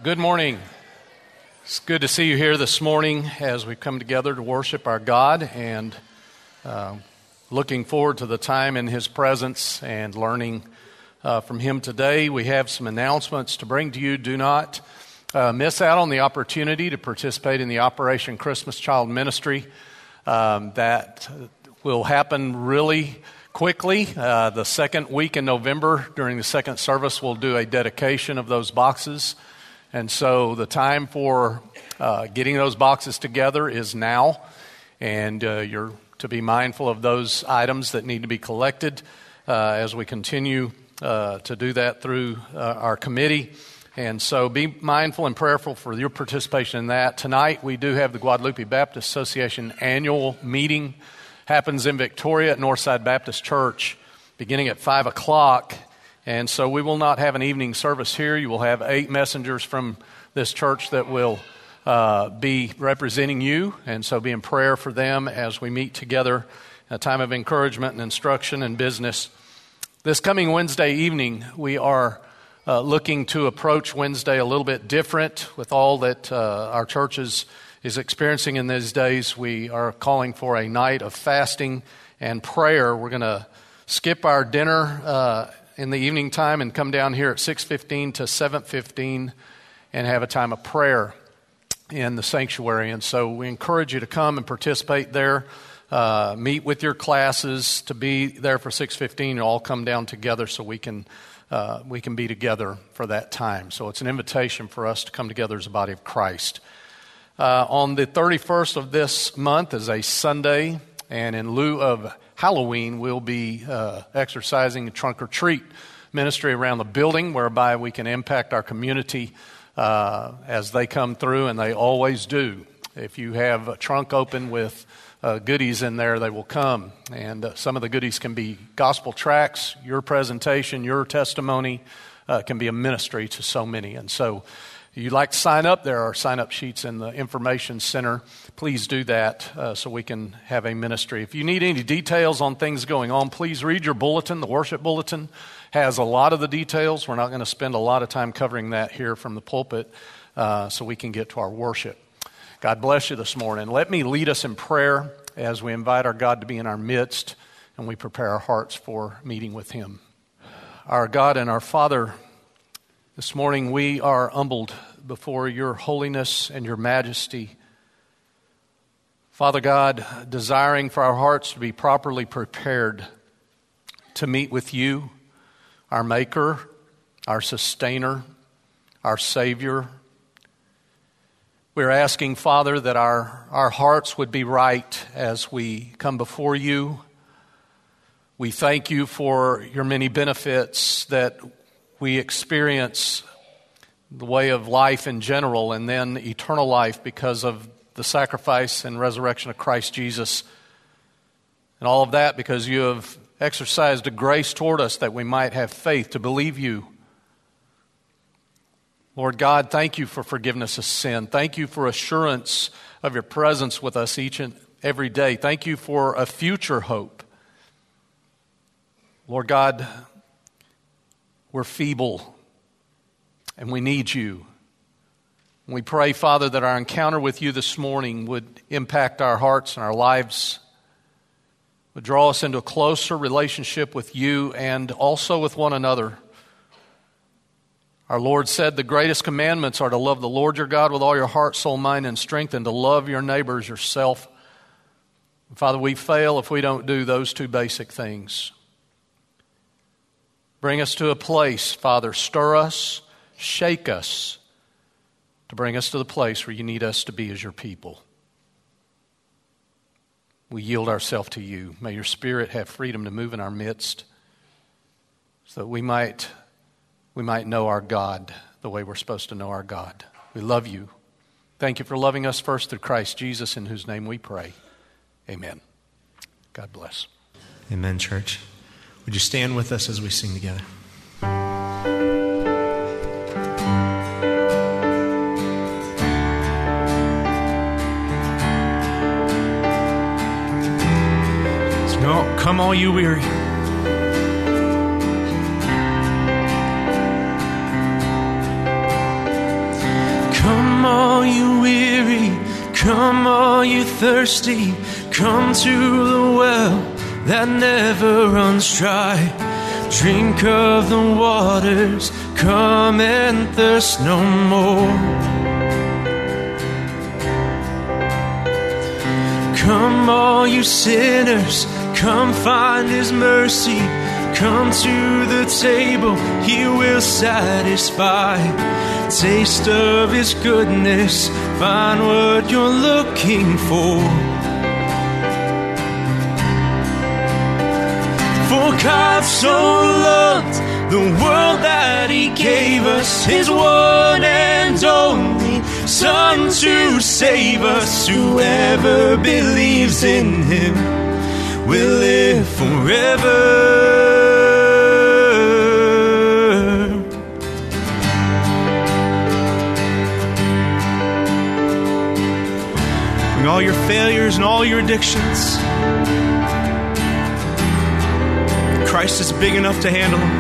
Good morning. It's good to see you here this morning as we come together to worship our God, and looking forward to the time in His presence and learning from Him today. We have some announcements to bring to you. Do not miss out on the opportunity to participate in the Operation Christmas Child Ministry. That will happen really quickly. The second week in November, during the second service, we'll do a dedication of those boxes. And so the time for getting those boxes together is now, and you're to be mindful of those items that need to be collected as we continue to do that through our committee. And so be mindful and prayerful for your participation in that. Tonight we do have the Guadalupe Baptist Association annual meeting. Happens in Victoria at Northside Baptist Church beginning at 5 o'clock. And so we will not have an evening service here. You will have 8 messengers from this church that will be representing you. And so be in prayer for them as we meet together in a time of encouragement and instruction and business. This coming Wednesday evening, we are looking to approach Wednesday a little bit different with all that our church is experiencing in these days. We are calling for a night of fasting and prayer. We're going to skip our dinner in the evening time and come down here at 6:15 to 7:15 and have a time of prayer in the sanctuary. And so we encourage you to come and participate there. Meet with your classes to be there for 6:15 and all come down together so we can be together for that time. So it's an invitation for us to come together as a body of Christ. On the 31st of this month is a Sunday, and in lieu of Halloween, we'll be exercising a trunk or treat ministry around the building whereby we can impact our community as they come through, and they always do. If you have a trunk open with goodies in there, they will come. And some of the goodies can be gospel tracts. Your presentation, your testimony can be a ministry to so many. And so if you'd like to sign up, there are sign-up sheets in the information center. Please do that so we can have a ministry. If you need any details on things going on, please read your bulletin. The worship bulletin has a lot of the details. We're not going to spend a lot of time covering that here from the pulpit so we can get to our worship. God bless you this morning. Let me lead us in prayer as we invite our God to be in our midst and we prepare our hearts for meeting with Him. Our God and our Father, this morning we are humbled before your holiness and your majesty. Father God, desiring for our hearts to be properly prepared to meet with you, our Maker, our Sustainer, our Savior. We're asking, Father, that our hearts would be right as we come before you. We thank you for your many benefits that we experience, the way of life in general, and then eternal life because of the sacrifice and resurrection of Christ Jesus. And all of that because you have exercised a grace toward us that we might have faith to believe you. Lord God, thank you for forgiveness of sin. Thank you for assurance of your presence with us each and every day. Thank you for a future hope. Lord God, we're feeble and we need you. And we pray, Father, that our encounter with you this morning would impact our hearts and our lives, would draw us into a closer relationship with you and also with one another. Our Lord said the greatest commandments are to love the Lord your God with all your heart, soul, mind, and strength, and to love your neighbor as yourself. Father, we fail if we don't do those two basic things. Bring us to a place, Father, stir us, shake us, to bring us to the place where you need us to be as your people. We yield ourselves to you. May your Spirit have freedom to move in our midst so that we might know our God the way we're supposed to know our God. We love you. Thank you for loving us first through Christ Jesus, in whose name we pray. Amen. God bless. Amen, church. Would you stand with us as we sing together? So, come all you weary. all you weary, come all you thirsty, come to the well that never runs dry. Drink of the waters, come and thirst no more. Come all you sinners, come find His mercy. Come to the table, He will satisfy. Taste of His goodness, find what you're looking for. For God so loved the world that He gave us His one and only Son to save us. Whoever believes in Him will live forever. Bring all your failures and all your addictions. Christ is big enough to handle them.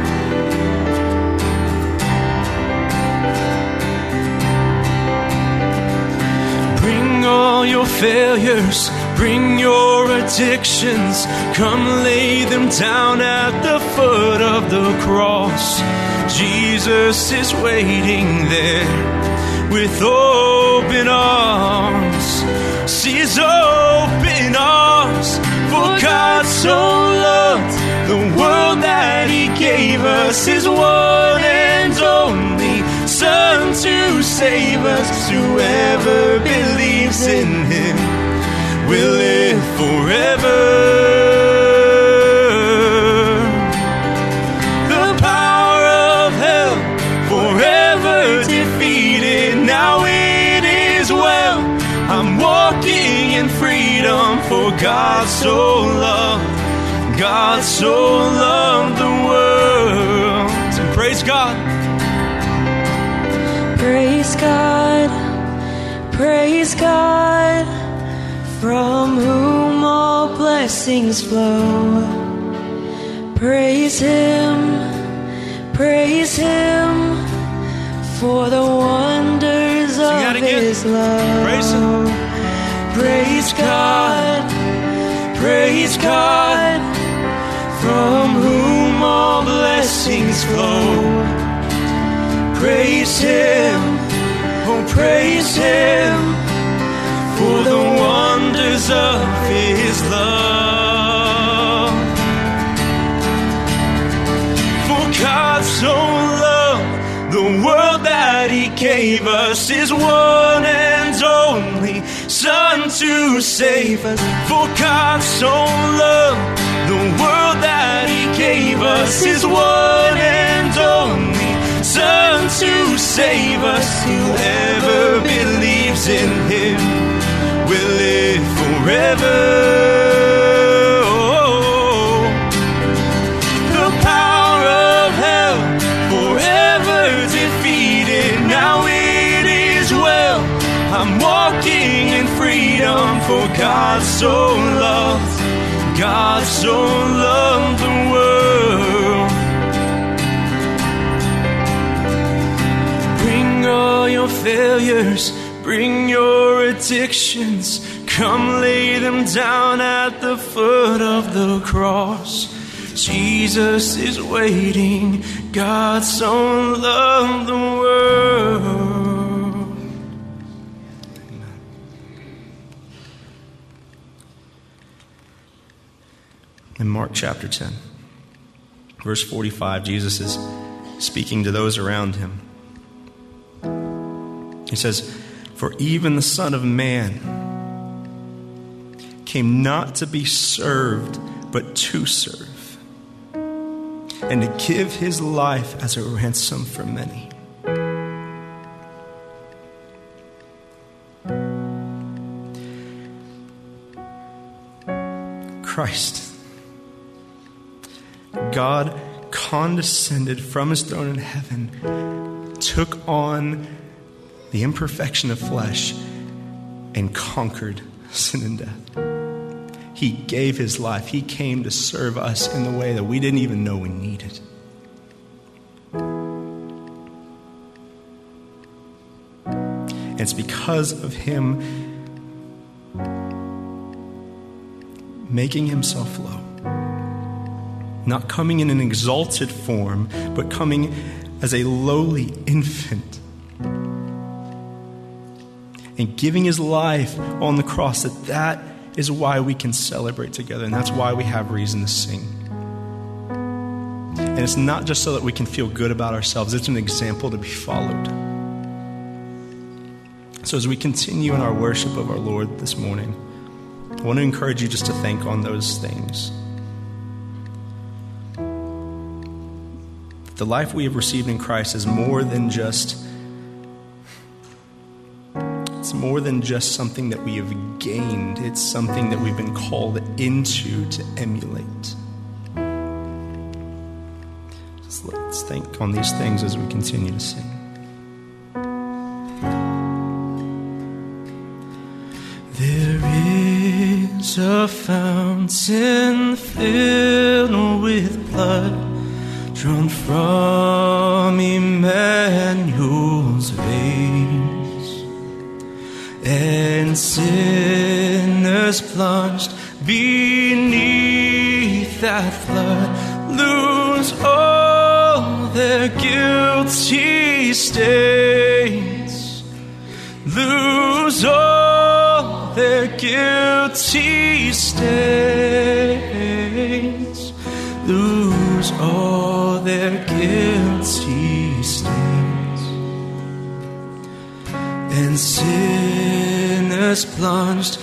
Bring all your failures, bring your addictions. Come lay them down at the foot of the cross. Jesus is waiting there with open arms. See His open arms. For God so loved the world that He gave us His one and only Son to save us. Whoever believes in Him will live forever. The power of hell forever defeated. Now it is well. I'm walking in freedom, for God so loved the world. And praise God. Praise God, praise God, from whom all blessings flow. Praise Him, for the wonders of His love. Praise Him. Praise God, from whom all blessings flow. Praise Him, oh praise Him, for the wonders of His love. For God so loved the world that He gave us His one and only Son to save us. For God so loved the world that He gave us His one and only Son to save us. Whoever believes in Him will live forever. Oh, the power of hell forever defeated. Now it is well. I'm walking in freedom, for God so loved the world. Bring all your failures, bring your addictions. Come lay them down at the foot of the cross. Jesus is waiting. God so loved the world. In Mark chapter 10, verse 45, Jesus is speaking to those around Him. He says, "For even the Son of Man came not to be served, but to serve, and to give His life as a ransom for many." Christ, God, condescended from His throne in heaven, took on the imperfection of flesh, and conquered sin and death. He gave His life. He came to serve us in the way that we didn't even know we needed. And it's because of him making himself low. Not coming in an exalted form, but coming as a lowly infant. And giving his life on the cross, that is why we can celebrate together. And that's why we have reason to sing. And it's not just so that we can feel good about ourselves. It's an example to be followed. So as we continue in our worship of our Lord this morning, I want to encourage you just to think on those things. The life we have received in Christ is more than just something that we have gained. It's something that we've been called into to emulate. Just let's think on these things as we continue to sing. There is a fountain filled with blood, drawn from Emmanuel's veins, and sinners plunged beneath that flood lose all their guilty stains, lose all their guilty stains, lose all their guilty stains, and sinners plunged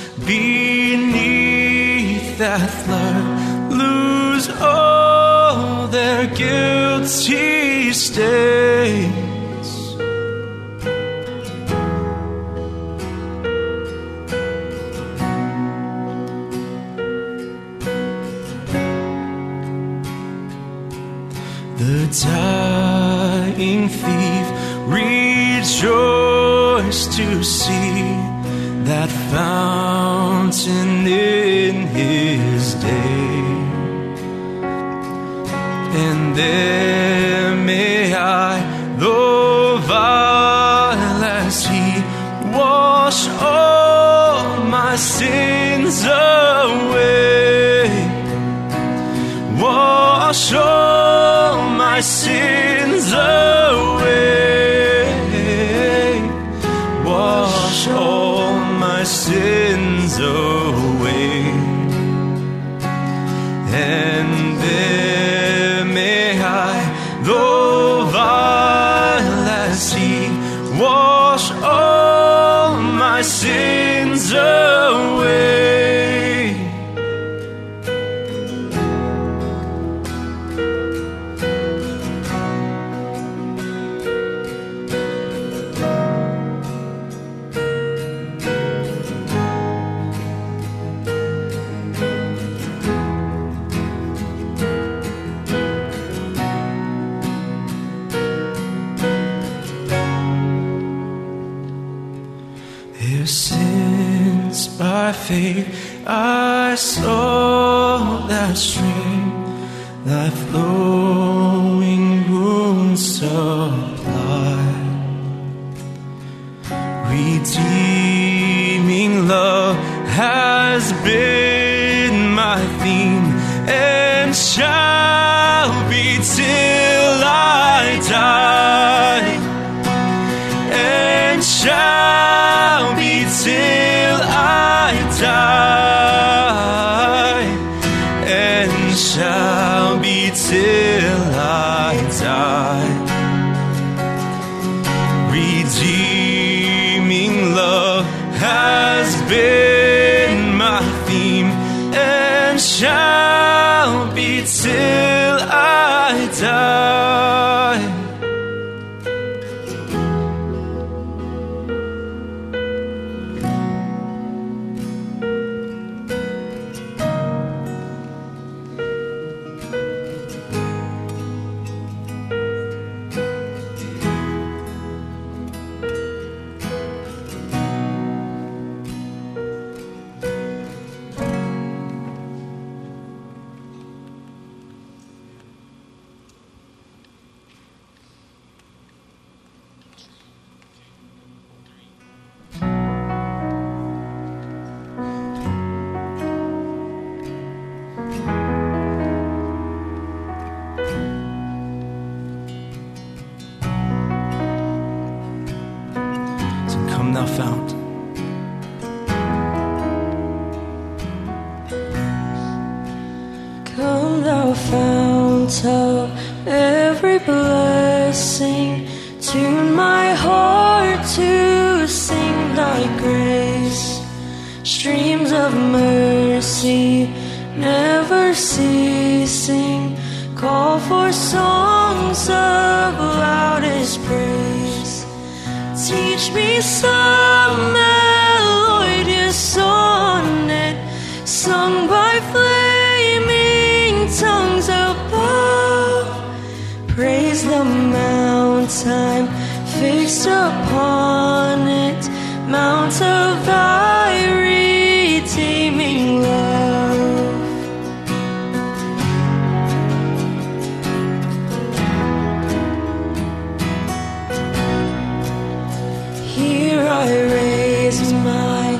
beneath that flood lose all their guilty stains. The dying thief rejoiced to see that fountain in his day. And there may I, though vile as he, wash all my sins away, wash all my sins away, wash all my sins away. And there may I, though vile as he, wash all my sins away. Since by faith I saw that stream, thy flowing wounds supply, redeeming love has been my theme and shall be till I die, and shall be till I die, and shall be till I die. Redeeming love has been my theme and shall be till I die. thou fount. Come thou fount of every blessing, tune my heart to sing thy grace. Streams of mercy never ceasing, call for songs of loudest praise. Teach me some melodious sonnet sung by flaming tongues above. Praise the mountain fixed upon it, mount of thy redeeming love. Here I raise my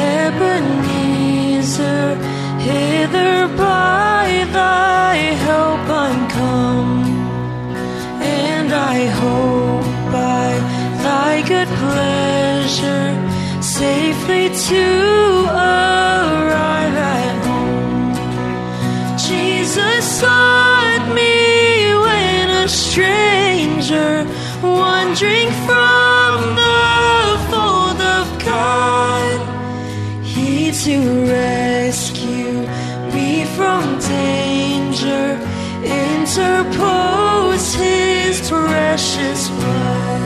Ebenezer, hither by thy help I'm come, and I hope by thy good pleasure safely to arrive at home. Jesus sought me when a stranger, wandering from the fold of God. He to rescue me from danger interposed his precious blood.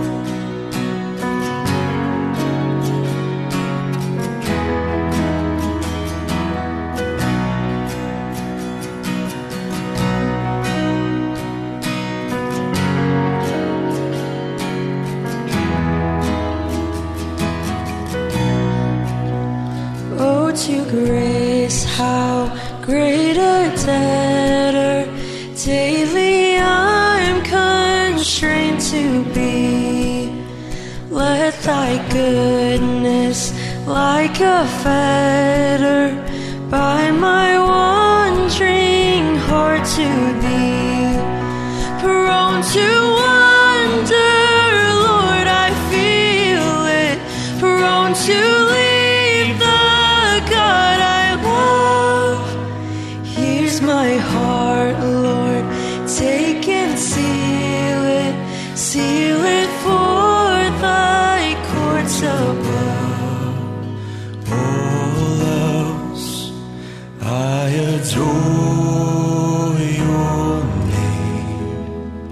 To grace, how great a debtor daily I'm constrained to be. Let thy goodness like a fetter bind my wandering heart to thee. Prone to wander, Lord, I feel it, prone to leave the God I love. Here's my heart, Lord, take and seal it for thy courts above. All else I adore your name.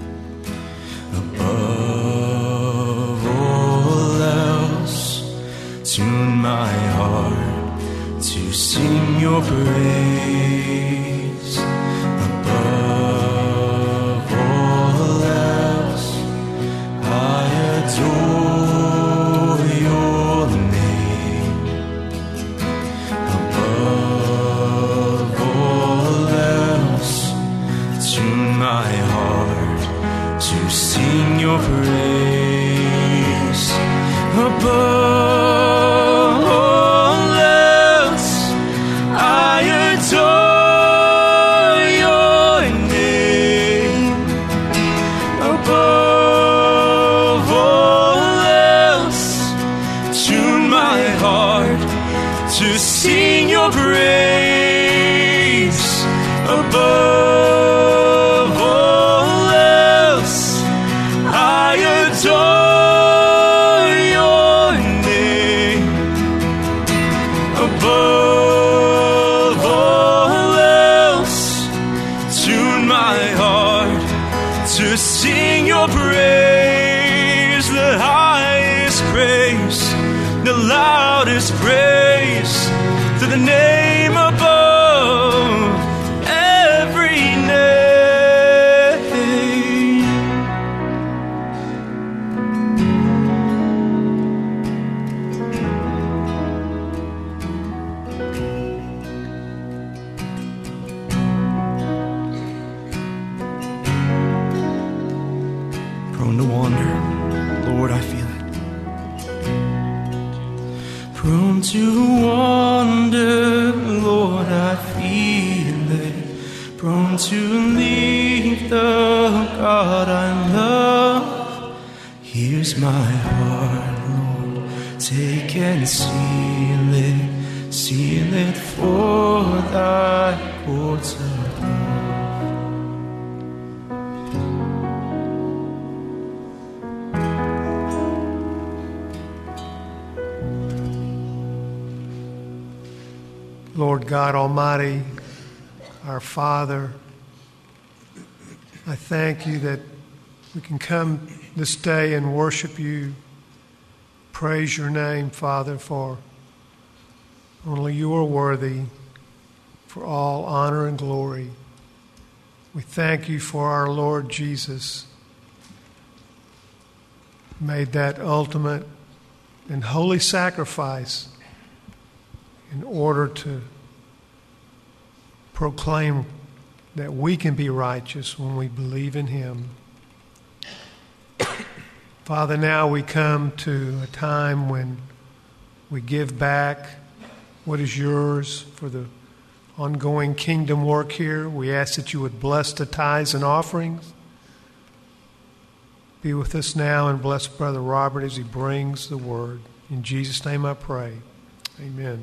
Above all else, tune my heart to sing your praise. Above all else, I adore your name. Above all else, tune my heart to sing your praise. Above all else, I adore your name. Above all else, tune my heart to sing your praise. Above all else, I adore your name. Above all else, tune my heart to sing your praise. The highest praise, the loudest praise, to the name above every name. Prone to wander, Lord, I feel it. Prone to wander, Lord, I feel it. Prone to leave the God I love. Here's my heart, Lord, Take and seal it for thy courts above. Lord God Almighty, our Father, I thank you that we can come this day and worship you, praise your name, Father, for only you are worthy for all honor and glory. We thank you for our Lord Jesus, made that ultimate and holy sacrifice in order to proclaim that we can be righteous when we believe in him. Father, now we come to a time when we give back what is yours for the ongoing kingdom work here. We ask that you would bless the tithes and offerings. Be with us now and bless Brother Robert as he brings the word. In Jesus' name I pray. Amen.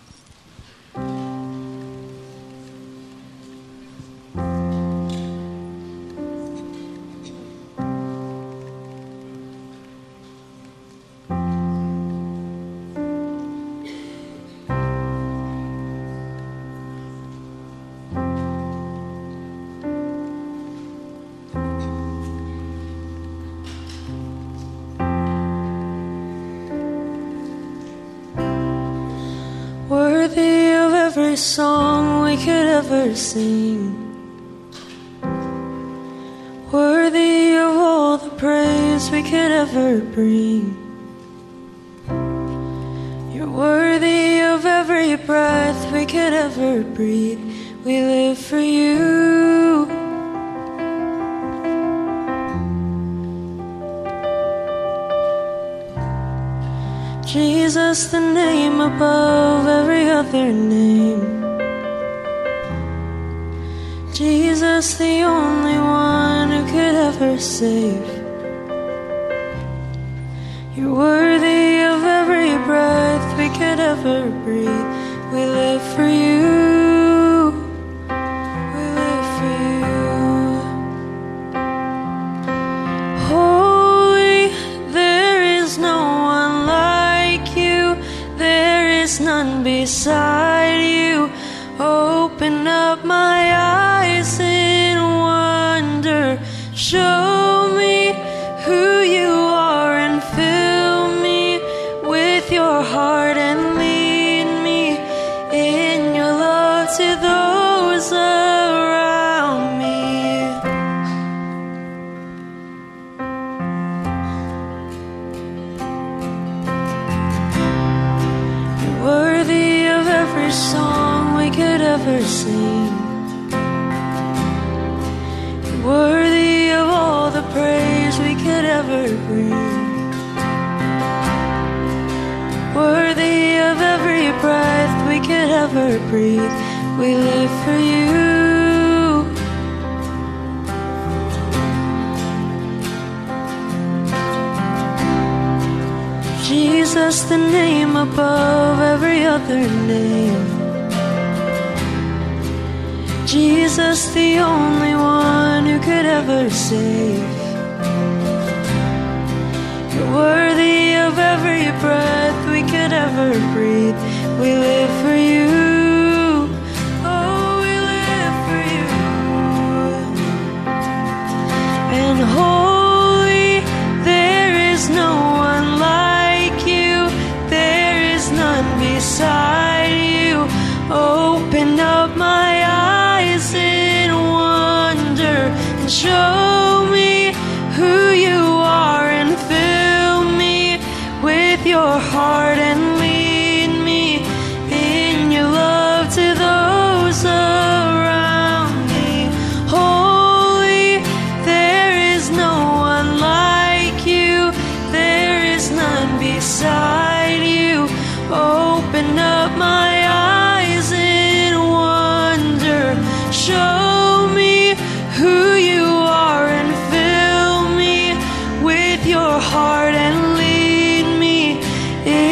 Worthy of every song we could ever sing, worthy of all the praise we could ever bring. You're worthy of every breath we could ever breathe. We live for you. Jesus, the name above every other name. Jesus, the only one who could ever save. You're worthy of every breath we could ever breathe. We live for you. We live for you. Holy, there is no one like you. There is none beside you. Open up my eyes in wonder. Show me who you are and fill me with your heart and lead me in your love to those around me. You're worthy of every song we could ever sing. You're worthy of all the praise we could ever bring. Worthy of every breath we could ever breathe. We live for you. Jesus, the name above every other name. Jesus, the only one who could ever save. You're worthy of every breath we could ever breathe. We live for you. Oh, we live for you. And holy, there is no one like you. There is none beside you. Open up my eyes in wonder and show me who you are and fill me with your heart and lead me in your love to those around me. Holy, there is no one like you. There is none beside you. Open up my eyes in wonder. Show me who you are and fill me with your heart and lead me in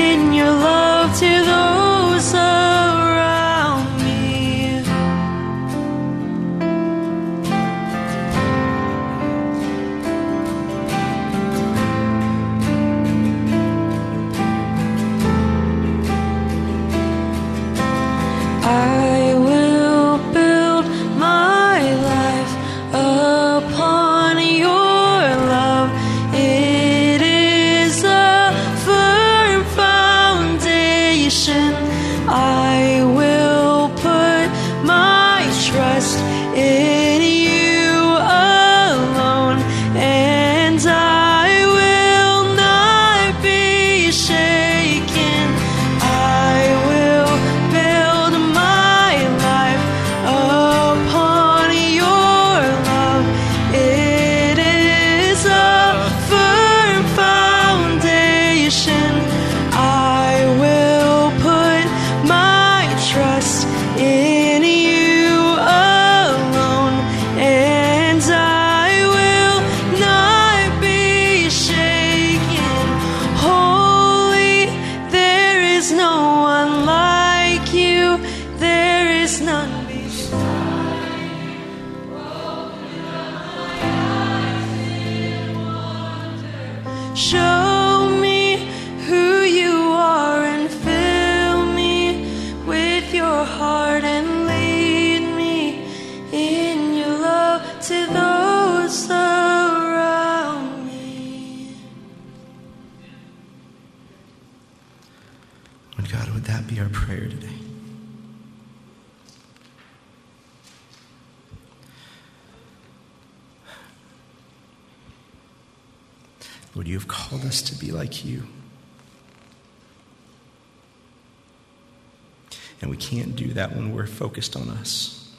shaken. I will build my life upon your love. It is a firm foundation. I will put my trust in you alone, and I will not be shaken. Holy, there is no one like you. There is none beside you. Show me who you are and fill me with your heart and lead me in your love to those around me. Lord God, would that be our prayer today? Lord, you have called us to be like you. And we can't do that when we're focused on us.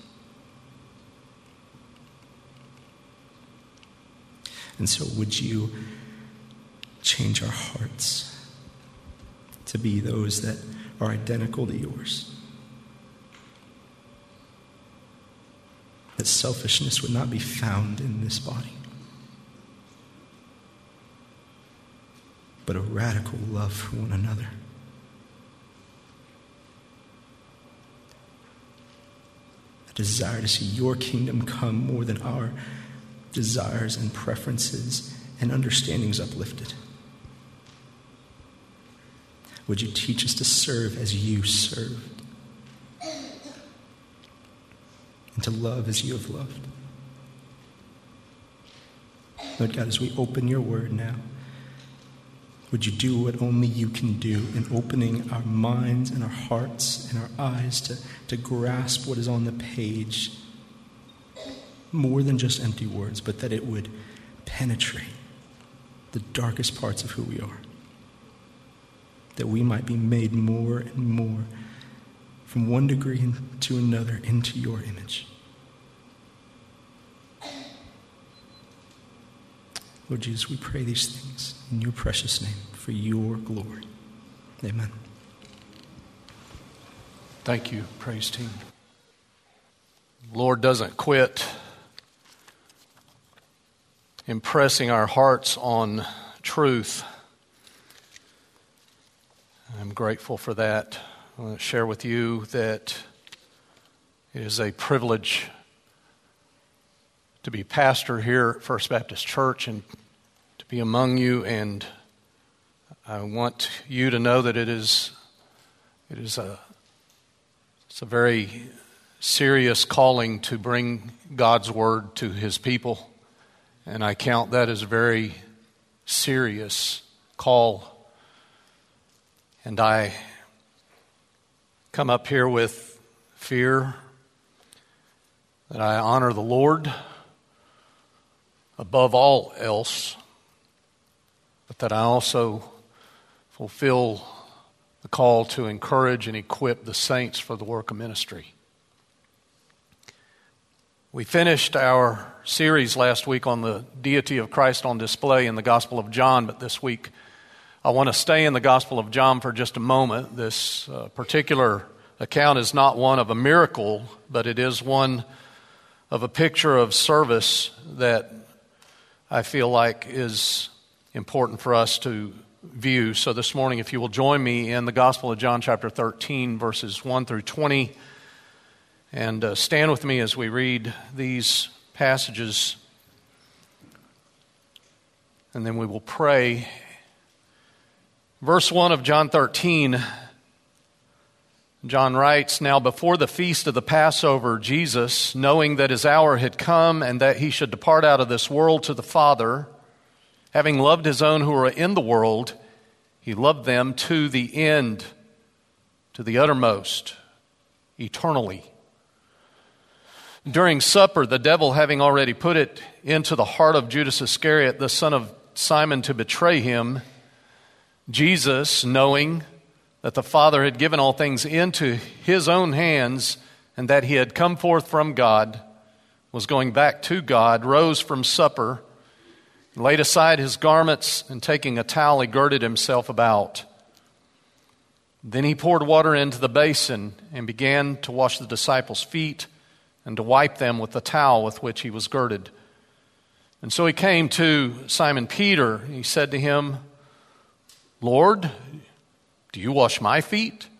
And so would you change our hearts to be those that are identical to yours? That selfishness would not be found in this body, but a radical love for one another. A desire to see your kingdom come more than our desires and preferences and understandings uplifted. Would you teach us to serve as you served, and to love as you have loved? Lord God, as we open your word now, would you do what only you can do in opening our minds and our hearts and our eyes to grasp what is on the page, more than just empty words, but that it would penetrate the darkest parts of who we are, that we might be made more and more from one degree to another into your image. Lord Jesus, we pray these things in your precious name for your glory. Amen. Thank you, praise team. Lord doesn't quit impressing our hearts on truth. I'm grateful for that. I want to share with you that it is a privilege to be pastor here at First Baptist Church and to be among you, and I want you to know that it's a very serious calling to bring God's word to his people, and I count that as a very serious call. And I come up here with fear that I honor the Lord above all else, but that I also fulfill the call to encourage and equip the saints for the work of ministry. We finished our series last week on the deity of Christ on display in the Gospel of John, but this week I want to stay in the Gospel of John for just a moment. This particular account is not one of a miracle, but it is one of a picture of service that I feel like is important for us to view. So this morning, if you will join me in the Gospel of John chapter 13, verses 1 through 20, and stand with me as we read these passages, and then we will pray. Verse 1 of John 13, John writes, "Now before the feast of the Passover, Jesus, knowing that his hour had come and that he should depart out of this world to the Father, having loved his own who were in the world, he loved them to the end, to the uttermost, eternally. During supper, the devil having already put it into the heart of Judas Iscariot, the son of Simon, to betray him, Jesus, knowing that the Father had given all things into his own hands and that he had come forth from God, was going back to God, rose from supper, laid aside his garments, and taking a towel, he girded himself about. Then he poured water into the basin and began to wash the disciples' feet and to wipe them with the towel with which he was girded. And so he came to Simon Peter. He said to him, "Lord, do you wash my feet?"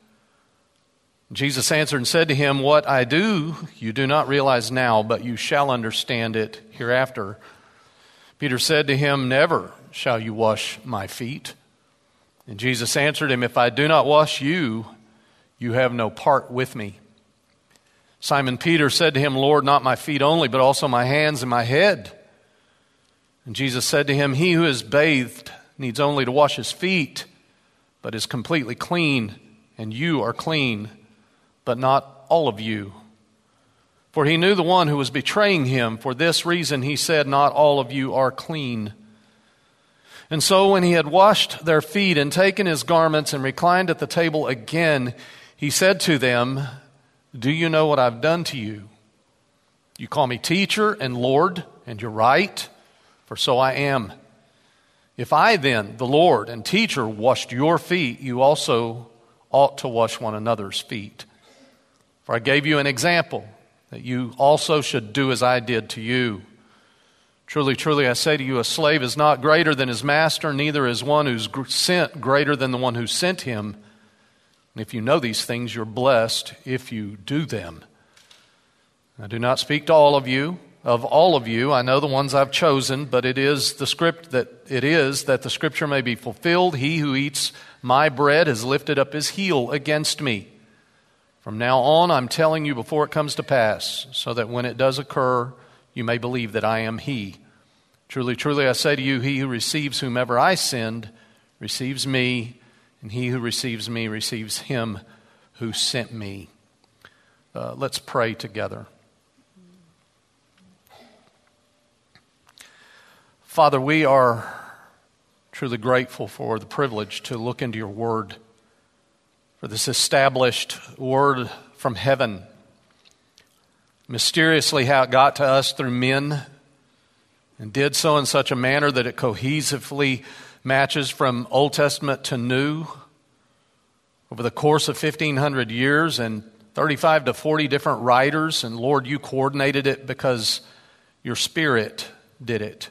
Jesus answered and said to him, "What I do you do not realize now, but you shall understand it hereafter." Peter said to him, "Never shall you wash my feet." And Jesus answered him, "If I do not wash you, you have no part with me." Simon Peter said to him, "Lord, not my feet only, but also my hands and my head." And Jesus said to him, "He who is bathed needs only to wash his feet, but is completely clean, and you are clean, but not all of you." For he knew the one who was betraying him. For this reason he said, "Not all of you are clean." And so when he had washed their feet and taken his garments and reclined at the table again, he said to them, "Do you know what I've done to you? You call me teacher and Lord, and you're right, for so I am. If I then, the Lord and teacher, washed your feet, you also ought to wash one another's feet. For I gave you an example, that you also should do as I did to you. Truly, truly, I say to you, a slave is not greater than his master, neither is one who's sent greater than the one who sent him. And if you know these things, you're blessed if you do them. I do not speak to all of you. Of all of you, I know the ones I've chosen, but it is that the scripture may be fulfilled. He who eats my bread has lifted up his heel against me. From now on, I'm telling you before it comes to pass, so that when it does occur, you may believe that I am he. Truly, truly, I say to you, he who receives whomever I send receives me, and he who receives me receives him who sent me." Let's pray together. Father, we are truly grateful for the privilege to look into your word, for this established word from heaven. Mysteriously how it got to us through men, and did so in such a manner that it cohesively matches from Old Testament to New over the course of 1,500 years and 35 to 40 different writers. And Lord, you coordinated it because your Spirit did it.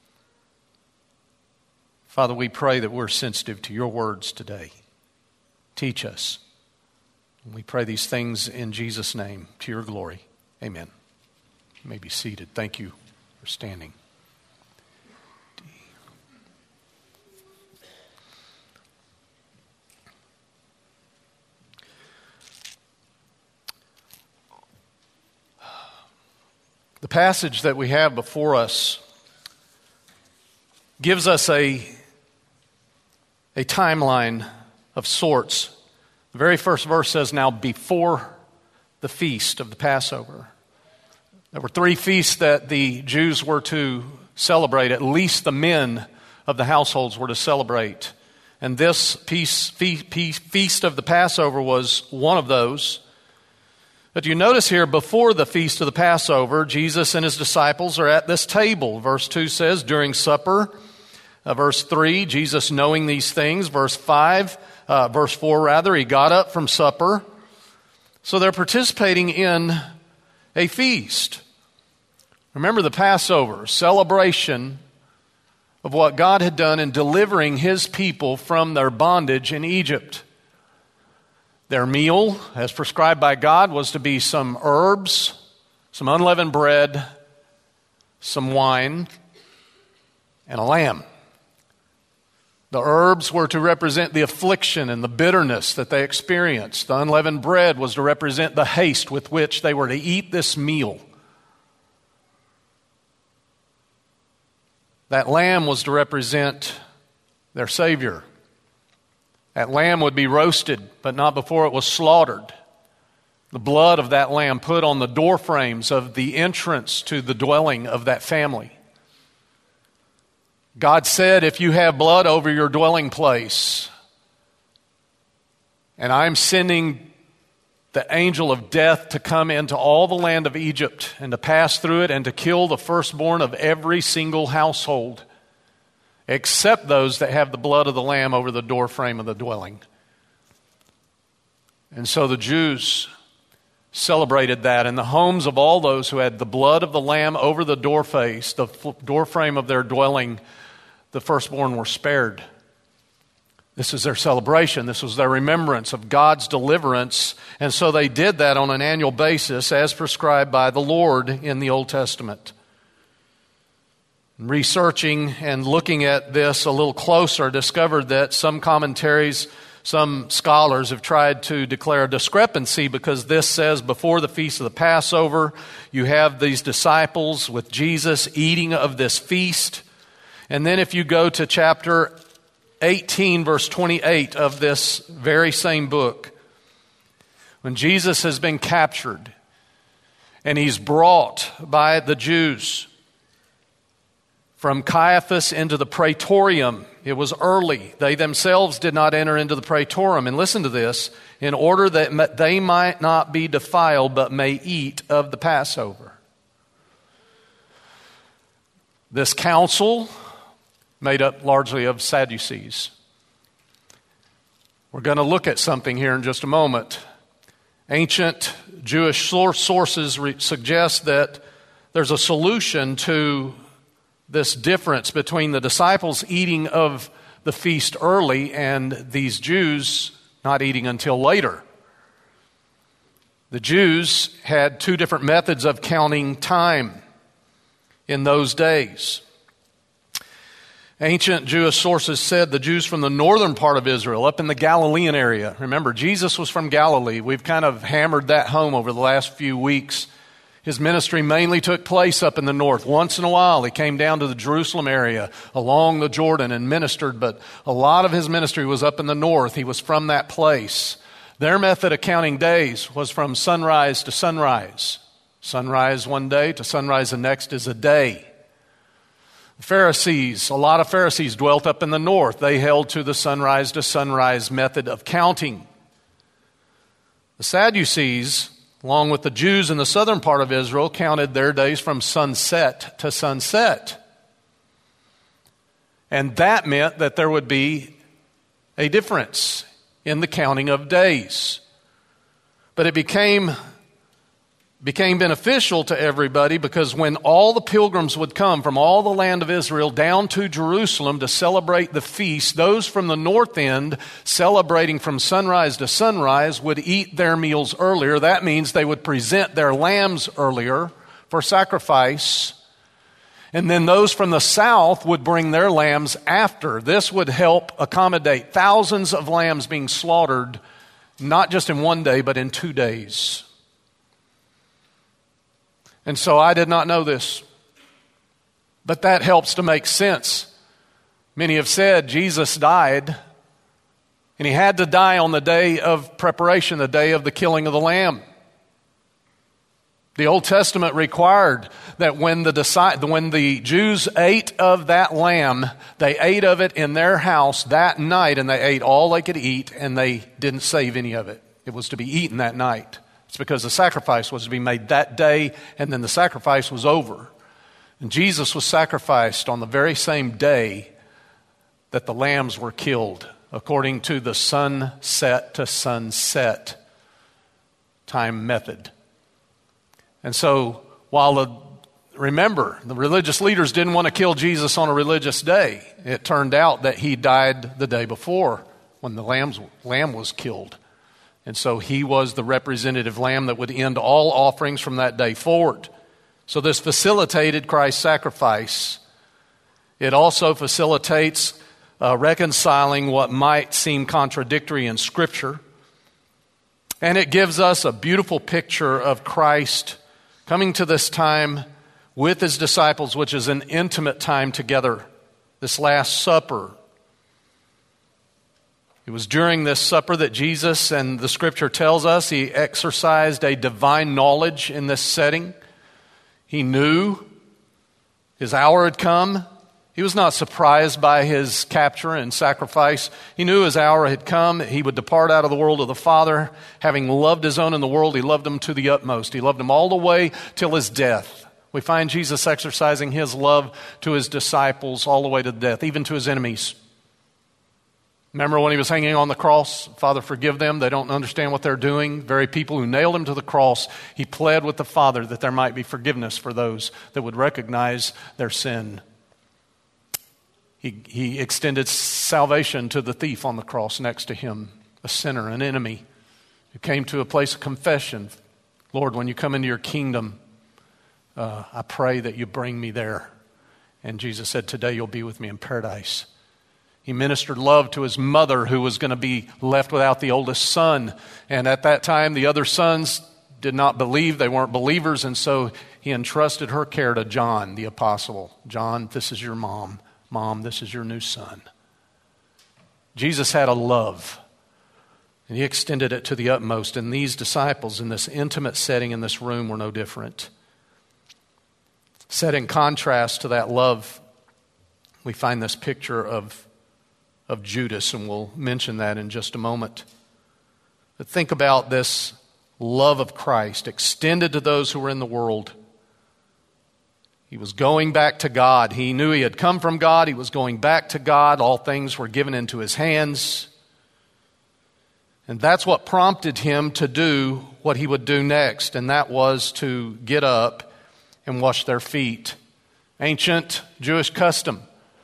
Father, we pray that we're sensitive to your words today. Teach us. We pray these things in Jesus' name, to your glory. Amen. You may be seated. Thank you for standing. The passage that we have before us gives us a timeline of sorts. The very first verse says, "Now before the feast of the Passover." There were 3 feasts that the Jews were to celebrate, at least the men of the households were to celebrate. And this feast of the Passover was one of those. But you notice here, before the feast of the Passover, Jesus and his disciples are at this table. Verse 2 says, during supper. Verse 3, Jesus knowing these things. Verse 4, he got up from supper. So they're participating in a feast. Remember the Passover, celebration of what God had done in delivering his people from their bondage in Egypt. Their meal, as prescribed by God, was to be some herbs, some unleavened bread, some wine, and a lamb. The herbs were to represent the affliction and the bitterness that they experienced. The unleavened bread was to represent the haste with which they were to eat this meal. That lamb was to represent their Savior. That lamb would be roasted, but not before it was slaughtered. The blood of that lamb put on the door frames of the entrance to the dwelling of that family. God said, if you have blood over your dwelling place, and I'm sending the angel of death to come into all the land of Egypt and to pass through it and to kill the firstborn of every single household, except those that have the blood of the Lamb over the doorframe of the dwelling. And so the Jews celebrated that in the homes of all those who had the blood of the Lamb over the doorface, the doorframe of their dwelling, the firstborn were spared. This is their celebration. This was their remembrance of God's deliverance. And so they did that on an annual basis as prescribed by the Lord in the Old Testament. Researching and looking at this a little closer, discovered that some commentaries, some scholars have tried to declare a discrepancy, because this says before the feast of the Passover, you have these disciples with Jesus eating of this feast. And then if you go to chapter 18, verse 28 of this very same book, when Jesus has been captured and he's brought by the Jews from Caiaphas into the praetorium. It was early. They themselves did not enter into the praetorium. And listen to this, in order that they might not be defiled, but may eat of the Passover. This council, made up largely of Sadducees. We're going to look at something here in just a moment. Ancient Jewish sources suggest that there's a solution to this difference between the disciples eating of the feast early and these Jews not eating until later. The Jews had two different methods of counting time in those days. Ancient Jewish sources said the Jews from the northern part of Israel, up in the Galilean area. Remember, Jesus was from Galilee. We've kind of hammered that home over the last few weeks. His ministry mainly took place up in the north. Once in a while, he came down to the Jerusalem area along the Jordan and ministered, but a lot of his ministry was up in the north. He was from that place. Their method of counting days was from sunrise to sunrise. Sunrise one day to sunrise the next is a day. Pharisees, a lot of Pharisees dwelt up in the north. They held to the sunrise to sunrise method of counting. The Sadducees, along with the Jews in the southern part of Israel, counted their days from sunset to sunset. And that meant that there would be a difference in the counting of days. But it became beneficial to everybody, because when all the pilgrims would come from all the land of Israel down to Jerusalem to celebrate the feast, those from the north end celebrating from sunrise to sunrise would eat their meals earlier. That means they would present their lambs earlier for sacrifice. And then those from the south would bring their lambs after. This would help accommodate thousands of lambs being slaughtered, not just in one day, but in 2 days. And so I did not know this, but that helps to make sense. Many have said Jesus died, and he had to die on the day of preparation, the day of the killing of the lamb. The Old Testament required that when the Jews ate of that lamb, they ate of it in their house that night, and they ate all they could eat, and they didn't save any of it. It was to be eaten that night. It's because the sacrifice was to be made that day, and then the sacrifice was over. And Jesus was sacrificed on the very same day that the lambs were killed, according to the sunset to sunset time method. And so, remember, the religious leaders didn't want to kill Jesus on a religious day. It turned out that he died the day before when the lamb was killed. And so he was the representative lamb that would end all offerings from that day forward. So this facilitated Christ's sacrifice. It also facilitates reconciling what might seem contradictory in Scripture. And it gives us a beautiful picture of Christ coming to this time with his disciples, which is an intimate time together, this Last Supper. It was during this supper that Jesus, and the Scripture tells us, he exercised a divine knowledge in this setting. He knew his hour had come. He was not surprised by his capture and sacrifice. He knew his hour had come. He would depart out of the world of the Father. Having loved his own in the world, he loved them to the utmost. He loved them all the way till his death. We find Jesus exercising his love to his disciples all the way to death, even to his enemies. Remember when he was hanging on the cross? Father, forgive them. They don't understand what they're doing. Very people who nailed him to the cross, he pled with the Father that there might be forgiveness for those that would recognize their sin. He extended salvation to the thief on the cross next to him, a sinner, an enemy, who came to a place of confession. Lord, when you come into your kingdom, I pray that you bring me there. And Jesus said, today you'll be with me in paradise. He ministered love to his mother, who was going to be left without the oldest son. And at that time, the other sons did not believe. They weren't believers. And so he entrusted her care to John, the apostle. John, this is your mom. Mom, this is your new son. Jesus had a love, and he extended it to the utmost. And these disciples in this intimate setting in this room were no different. Set in contrast to that love, we find this picture of Judas, and we'll mention that in just a moment. But think about this love of Christ extended to those who were in the world. He was going back to God. He knew he had come from God. He was going back to God. All things were given into his hands. And that's what prompted him to do what he would do next, and that was to get up and wash their feet. Ancient Jewish custom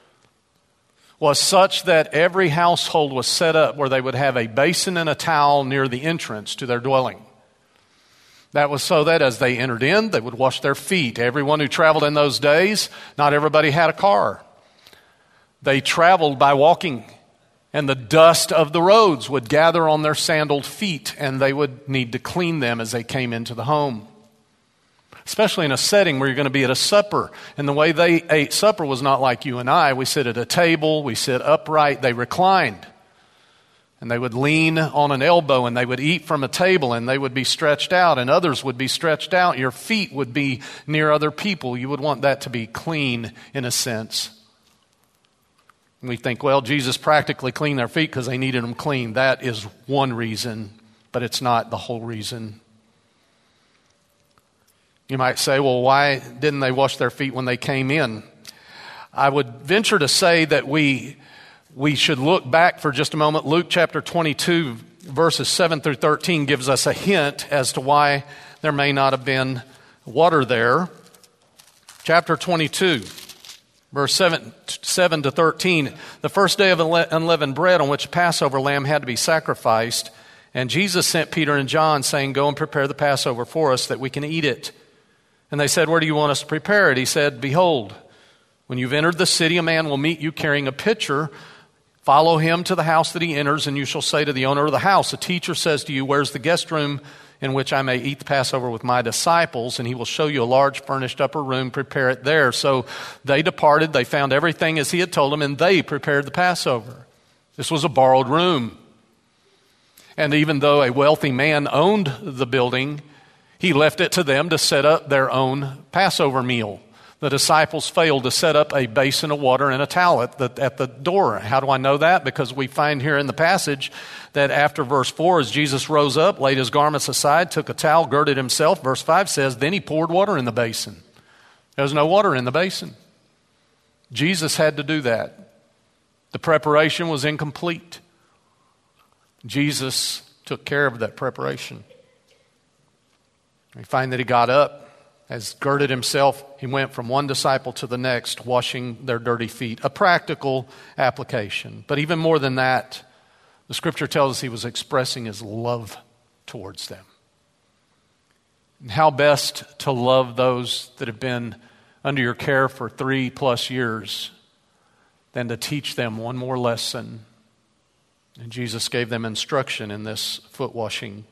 was such that every household was set up where they would have a basin and a towel near the entrance to their dwelling. That was so that as they entered in, they would wash their feet. Everyone who traveled in those days, not everybody had a car. They traveled by walking, and the dust of the roads would gather on their sandaled feet, and they would need to clean them as they came into the home. Especially in a setting where you're going to be at a supper. And the way they ate supper was not like you and I. We sit at a table, we sit upright, they reclined. And they would lean on an elbow, and they would eat from a table, and they would be stretched out, and others would be stretched out. Your feet would be near other people. You would want that to be clean in a sense. And we think, well, Jesus practically cleaned their feet because they needed them clean. That is one reason, but it's not the whole reason. You might say, well, why didn't they wash their feet when they came in? I would venture to say that we should look back for just a moment. Luke chapter 22, verses 7 through 13 gives us a hint as to why there may not have been water there. Chapter 22, verse 7 to 13. The first day of unleavened bread on which a Passover lamb had to be sacrificed. And Jesus sent Peter and John, saying, go and prepare the Passover for us that we can eat it. And they said, where do you want us to prepare it? He said, behold, when you've entered the city, a man will meet you carrying a pitcher. Follow him to the house that he enters, and you shall say to the owner of the house, a teacher says to you, where's the guest room in which I may eat the Passover with my disciples? And he will show you a large furnished upper room. Prepare it there. So they departed. They found everything as he had told them, and they prepared the Passover. This was a borrowed room. And even though a wealthy man owned the building, he left it to them to set up their own Passover meal. The disciples failed to set up a basin of water and a towel at the door. How do I know that? Because we find here in the passage that after verse 4, as Jesus rose up, laid his garments aside, took a towel, girded himself, verse 5 says, then he poured water in the basin. There was no water in the basin. Jesus had to do that. The preparation was incomplete. Jesus took care of that preparation. We find that he got up, as girded himself, he went from one disciple to the next, washing their dirty feet. A practical application. But even more than that, the scripture tells us he was expressing his love towards them. And how best to love those that have been under your care for 3+ years than to teach them one more lesson. And Jesus gave them instruction in this foot washing.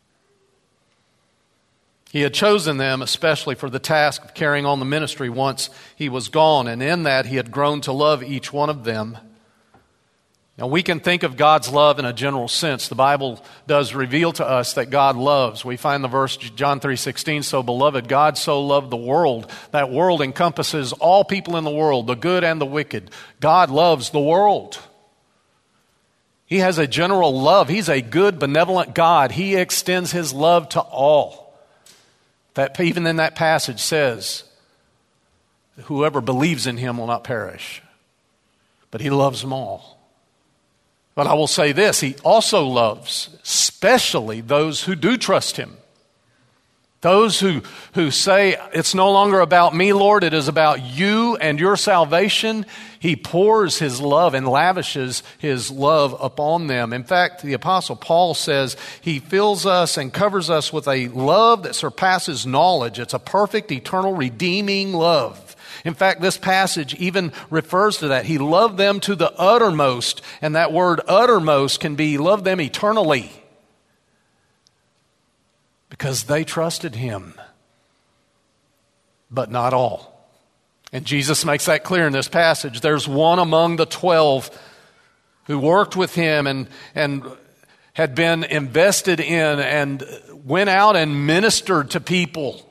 He had chosen them especially for the task of carrying on the ministry once he was gone, and in that he had grown to love each one of them. Now, we can think of God's love in a general sense. The Bible does reveal to us that God loves. We find the verse, John 3:16, so beloved, God so loved the world. That world encompasses all people in the world, the good and the wicked. God loves the world. He has a general love. He's a good, benevolent God. He extends His love to all. That even in that passage says, whoever believes in Him will not perish. But He loves them all. But I will say this, He also loves especially those who do trust Him. Those who say, it's no longer about me, Lord, it is about you and your salvation. He pours His love and lavishes His love upon them. In fact, the Apostle Paul says He fills us and covers us with a love that surpasses knowledge. It's a perfect, eternal, redeeming love. In fact, this passage even refers to that. He loved them to the uttermost, and that word uttermost can be He loved them eternally because they trusted Him, but not all. And Jesus makes that clear in this passage. There's one among the 12 who worked with Him and had been invested in and went out and ministered to people.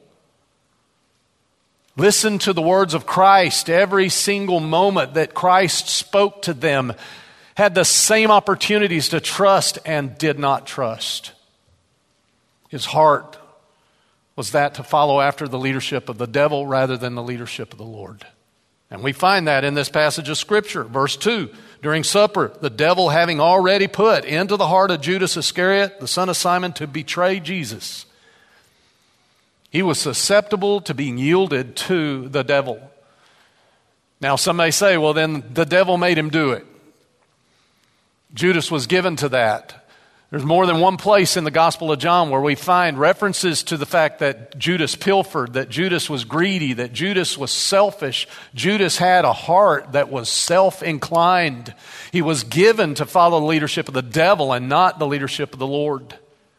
Listen to the words of Christ every single moment that Christ spoke to them. Had the same opportunities to trust and did not trust. His heart was that to follow after the leadership of the devil rather than the leadership of the Lord. And we find that in this passage of Scripture. Verse 2, during supper, the devil having already put into the heart of Judas Iscariot, the son of Simon, to betray Jesus. He was susceptible to being yielded to the devil. Now, some may say, well, then the devil made him do it. Judas was given to that. There's more than one place in the Gospel of John where we find references to the fact that Judas pilfered, that Judas was greedy, that Judas was selfish. Judas had a heart that was self-inclined. He was given to follow the leadership of the devil and not the leadership of the Lord.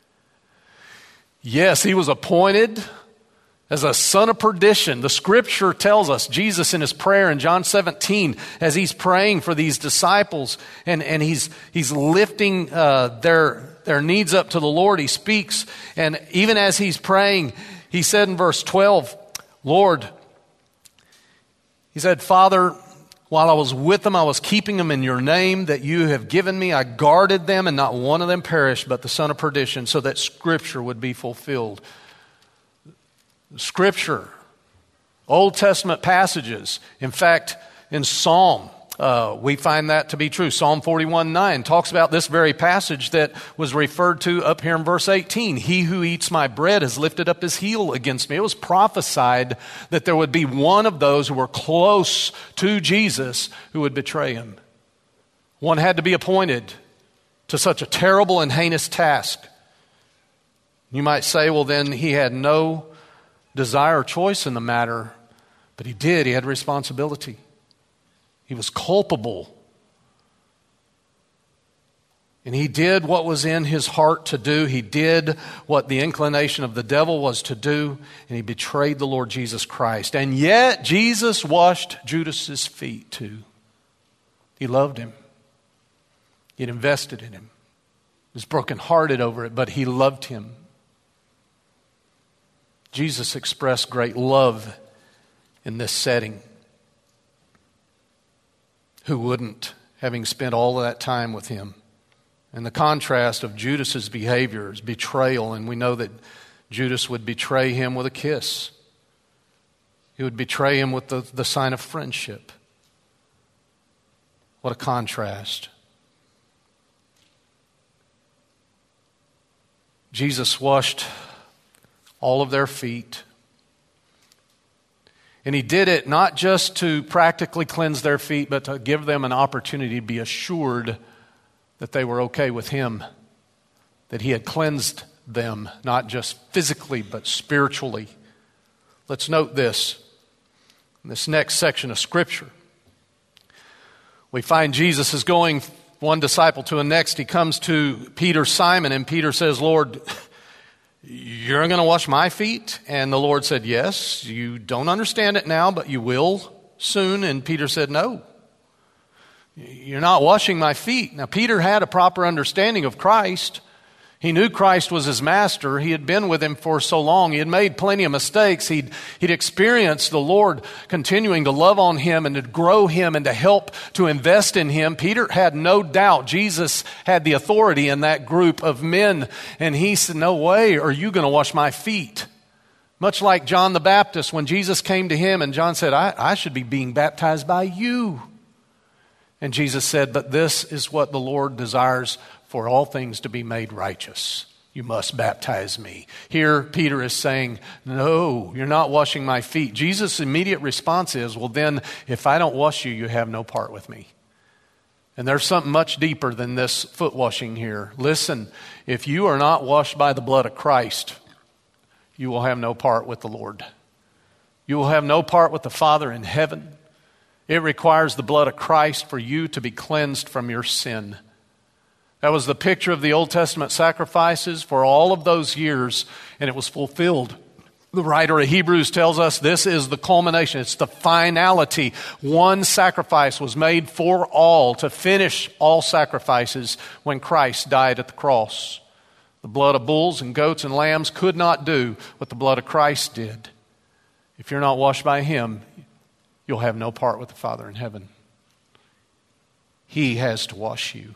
Yes, he was appointed as a son of perdition. The Scripture tells us, Jesus in His prayer in John 17, as He's praying for these disciples and he's lifting their needs up to the Lord, He speaks. And even as He's praying, He said in verse 12, Lord, He said, Father, while I was with them, I was keeping them in your name that you have given me. I guarded them, and not one of them perished, but the son of perdition, so that Scripture would be fulfilled. Scripture, Old Testament passages. In fact, in Psalm, we find that to be true. Psalm 41:9 talks about this very passage that was referred to up here in verse 18. He who eats my bread has lifted up his heel against me. It was prophesied that there would be one of those who were close to Jesus who would betray Him. One had to be appointed to such a terrible and heinous task. You might say, well, then he had no desire or choice in the matter, but he did. He had responsibility. He was culpable. And he did what was in his heart to do. He did what the inclination of the devil was to do, and he betrayed the Lord Jesus Christ. And yet, Jesus washed Judas's feet too. He loved him. He had invested in him. He was brokenhearted over it, but he loved him. Jesus expressed great love in this setting. Who wouldn't, having spent all of that time with him? And the contrast of Judas's behavior, his betrayal, and we know that Judas would betray him with a kiss. He would betray him with the sign of friendship. What a contrast. Jesus washed all of their feet. And he did it not just to practically cleanse their feet, but to give them an opportunity to be assured that they were okay with him, that he had cleansed them, not just physically, but spiritually. Let's note this. In this next section of Scripture, we find Jesus is going one disciple to the next. He comes to Peter, Simon, and Peter says, Lord, you're going to wash my feet? And the Lord said, yes, you don't understand it now, but you will soon. And Peter said, no. You're not washing my feet. Now, Peter had a proper understanding of Christ. He knew Christ was his master. He had been with him for so long. He had made plenty of mistakes. He'd experienced the Lord continuing to love on him and to grow him and to help to invest in him. Peter had no doubt Jesus had the authority in that group of men. And he said, no way are you going to wash my feet. Much like John the Baptist, when Jesus came to him and John said, I should be being baptized by you. And Jesus said, but this is what the Lord desires, for all things to be made righteous. You must baptize me. Here, Peter is saying, no, you're not washing my feet. Jesus' immediate response is, well then, if I don't wash you, you have no part with me. And there's something much deeper than this foot washing here. Listen, if you are not washed by the blood of Christ, you will have no part with the Lord. You will have no part with the Father in heaven. It requires the blood of Christ for you to be cleansed from your sin. That was the picture of the Old Testament sacrifices for all of those years, and it was fulfilled. The writer of Hebrews tells us this is the culmination. It's the finality. One sacrifice was made for all to finish all sacrifices when Christ died at the cross. The blood of bulls and goats and lambs could not do what the blood of Christ did. If you're not washed by him, you'll have no part with the Father in heaven. He has to wash you.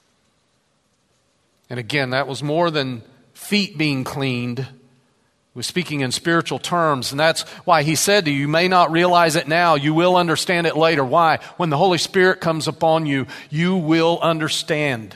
And again, that was more than feet being cleaned. He was speaking in spiritual terms, and that's why he said to you, you may not realize it now, you will understand it later. Why? When the Holy Spirit comes upon you, you will understand.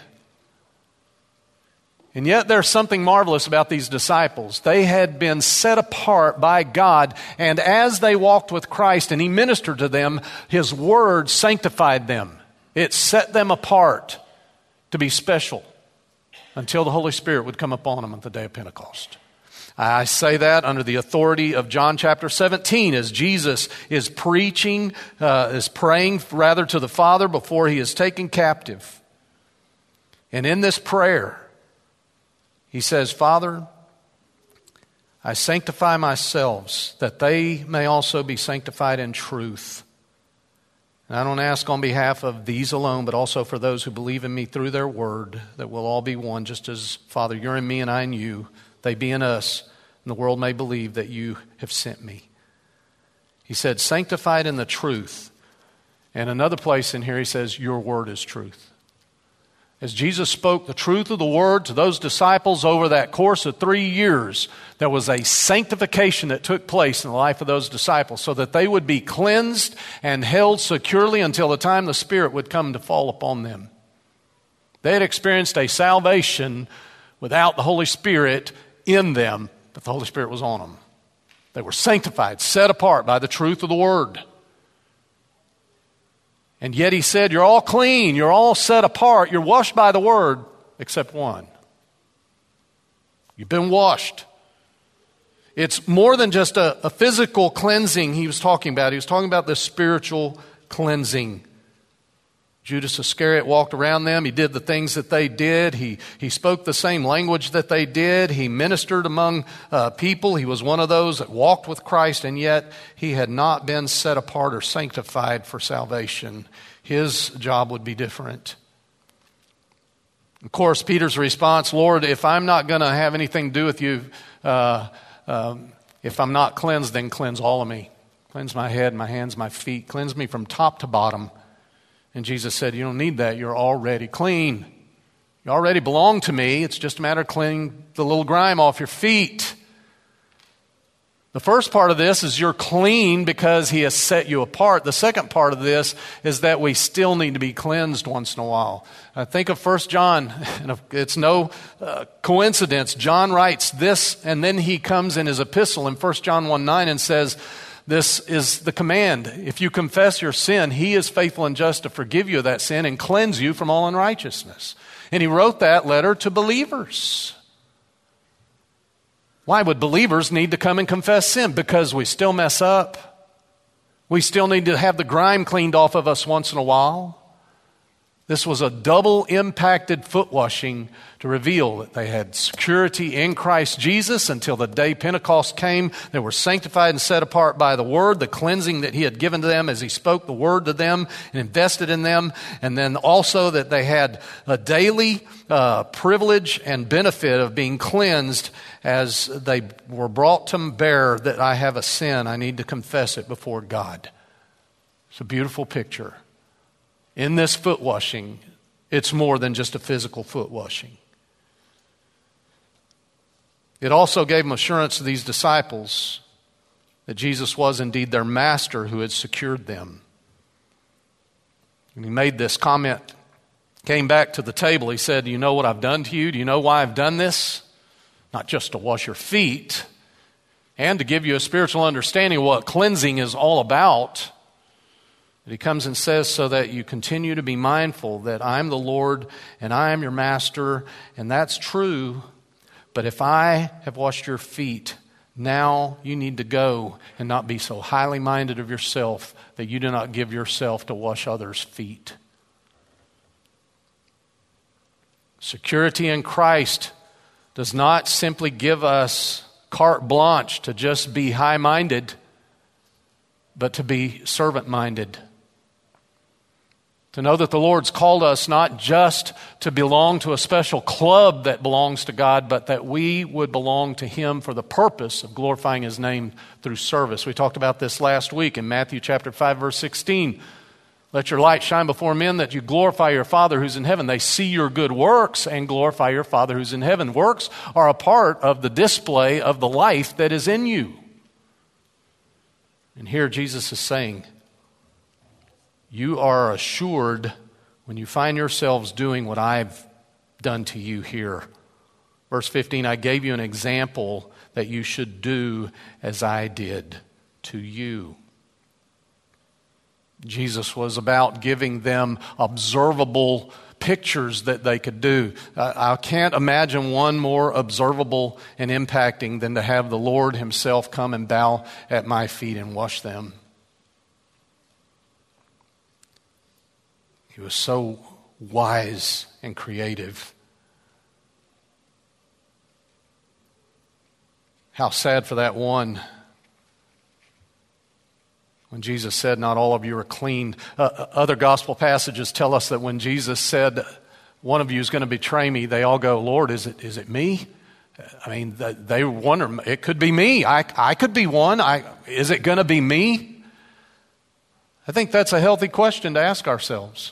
And yet there's something marvelous about these disciples. They had been set apart by God, and as they walked with Christ and he ministered to them, his word sanctified them. It set them apart to be special until the Holy Spirit would come upon them on the day of Pentecost. I say that under the authority of John chapter 17 as Jesus is praying to the Father before he is taken captive. And in this prayer, he says, Father, I sanctify myself that they may also be sanctified in truth. And I don't ask on behalf of these alone, but also for those who believe in me through their word, that we'll all be one, just as, Father, you're in me and I in you, they be in us, and the world may believe that you have sent me. He said, sanctified in the truth. And another place in here he says, your word is truth. As Jesus spoke the truth of the word to those disciples over that course of 3 years, there was a sanctification that took place in the life of those disciples so that they would be cleansed and held securely until the time the Spirit would come to fall upon them. They had experienced a salvation without the Holy Spirit in them, but the Holy Spirit was on them. They were sanctified, set apart by the truth of the word. And yet he said, you're all clean, you're all set apart, you're washed by the word, except one. You've been washed. It's more than just a physical cleansing he was talking about. He was talking about the spiritual cleansing. Judas Iscariot walked around them. He did the things that they did. He spoke the same language that they did. He ministered among people. He was one of those that walked with Christ, and yet he had not been set apart or sanctified for salvation. His job would be different. Of course, Peter's response, Lord, if I'm not going to have anything to do with you, if I'm not cleansed, then cleanse all of me. Cleanse my head, my hands, my feet. Cleanse me from top to bottom. And Jesus said, you don't need that. You're already clean. You already belong to me. It's just a matter of cleaning the little grime off your feet. The first part of this is you're clean because he has set you apart. The second part of this is that we still need to be cleansed once in a while. Think of 1 John, and it's no coincidence. John writes this, and then he comes in his epistle in 1 John 1:9 and says, this is the command. If you confess your sin, he is faithful and just to forgive you of that sin and cleanse you from all unrighteousness. And he wrote that letter to believers. Why would believers need to come and confess sin? Because we still mess up. We still need to have the grime cleaned off of us once in a while. This was a double-impacted foot washing to reveal that they had security in Christ Jesus until the day Pentecost came. They were sanctified and set apart by the Word, the cleansing that He had given to them as He spoke the Word to them and invested in them. And then also that they had a daily privilege and benefit of being cleansed as they were brought to bear that I have a sin. I need to confess it before God. It's a beautiful picture. In this foot washing, it's more than just a physical foot washing. It also gave them assurance to these disciples that Jesus was indeed their master who had secured them. And He made this comment, came back to the table. He said, "Do you know what I've done to you? Do you know why I've done this? Not just to wash your feet and to give you a spiritual understanding of what cleansing is all about." But He comes and says, so that you continue to be mindful that I'm the Lord and I am your master, and that's true. But if I have washed your feet, now you need to go and not be so highly minded of yourself that you do not give yourself to wash others' feet. Security in Christ does not simply give us carte blanche to just be high-minded, but to be servant-minded. To know that the Lord's called us not just to belong to a special club that belongs to God, but that we would belong to Him for the purpose of glorifying His name through service. We talked about this last week in Matthew chapter 5, verse 16. Let your light shine before men that you glorify your Father who's in heaven. They see your good works and glorify your Father who's in heaven. Works are a part of the display of the life that is in you. And here Jesus is saying, you are assured when you find yourselves doing what I've done to you here. Verse 15, I gave you an example that you should do as I did to you. Jesus was about giving them observable pictures that they could do. I can't imagine one more observable and impacting than to have the Lord Himself come and bow at my feet and wash them. He was so wise and creative. How sad for that one when Jesus said, not all of you are clean. Other gospel passages tell us that when Jesus said, one of you is going to betray me, they all go, Lord, is it me? I mean, they wonder, it could be me. I could be one. Is it going to be me? I think that's a healthy question to ask ourselves.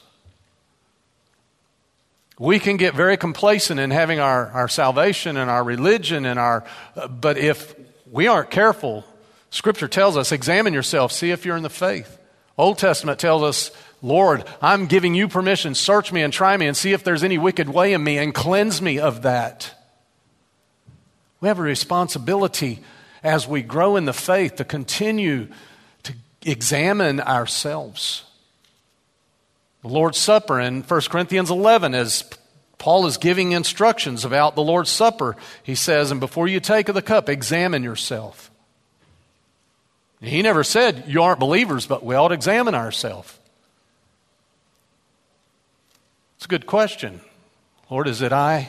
We can get very complacent in having our salvation and our religion but if we aren't careful, Scripture tells us, examine yourself, see if you're in the faith. Old Testament tells us, Lord, I'm giving you permission, search me and try me and see if there's any wicked way in me and cleanse me of that. We have a responsibility as we grow in the faith to continue to examine ourselves. The Lord's Supper in 1 Corinthians 11, as Paul is giving instructions about the Lord's Supper, he says, and before you take of the cup, examine yourself. He never said you aren't believers, but we ought to examine ourselves. It's a good question. Lord, is it I?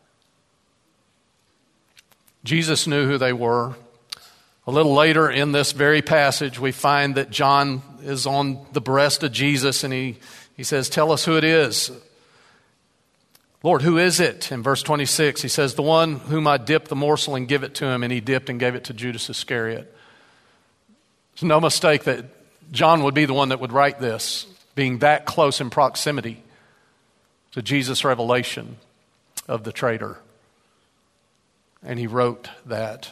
Jesus knew who they were. A little later in this very passage, we find that John is on the breast of Jesus and he says, tell us who it is. Lord, who is it? In verse 26, he says, the one whom I dip the morsel and give it to him, and he dipped and gave it to Judas Iscariot. It's no mistake that John would be the one that would write this, being that close in proximity to Jesus' revelation of the traitor. And he wrote that.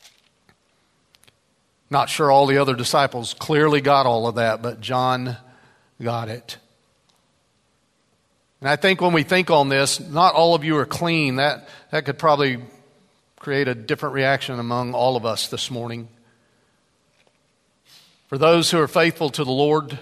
Not sure all the other disciples clearly got all of that, but John got it. And I think when we think on this, not all of you are clean. That could probably create a different reaction among all of us this morning. For those who are faithful to the Lord,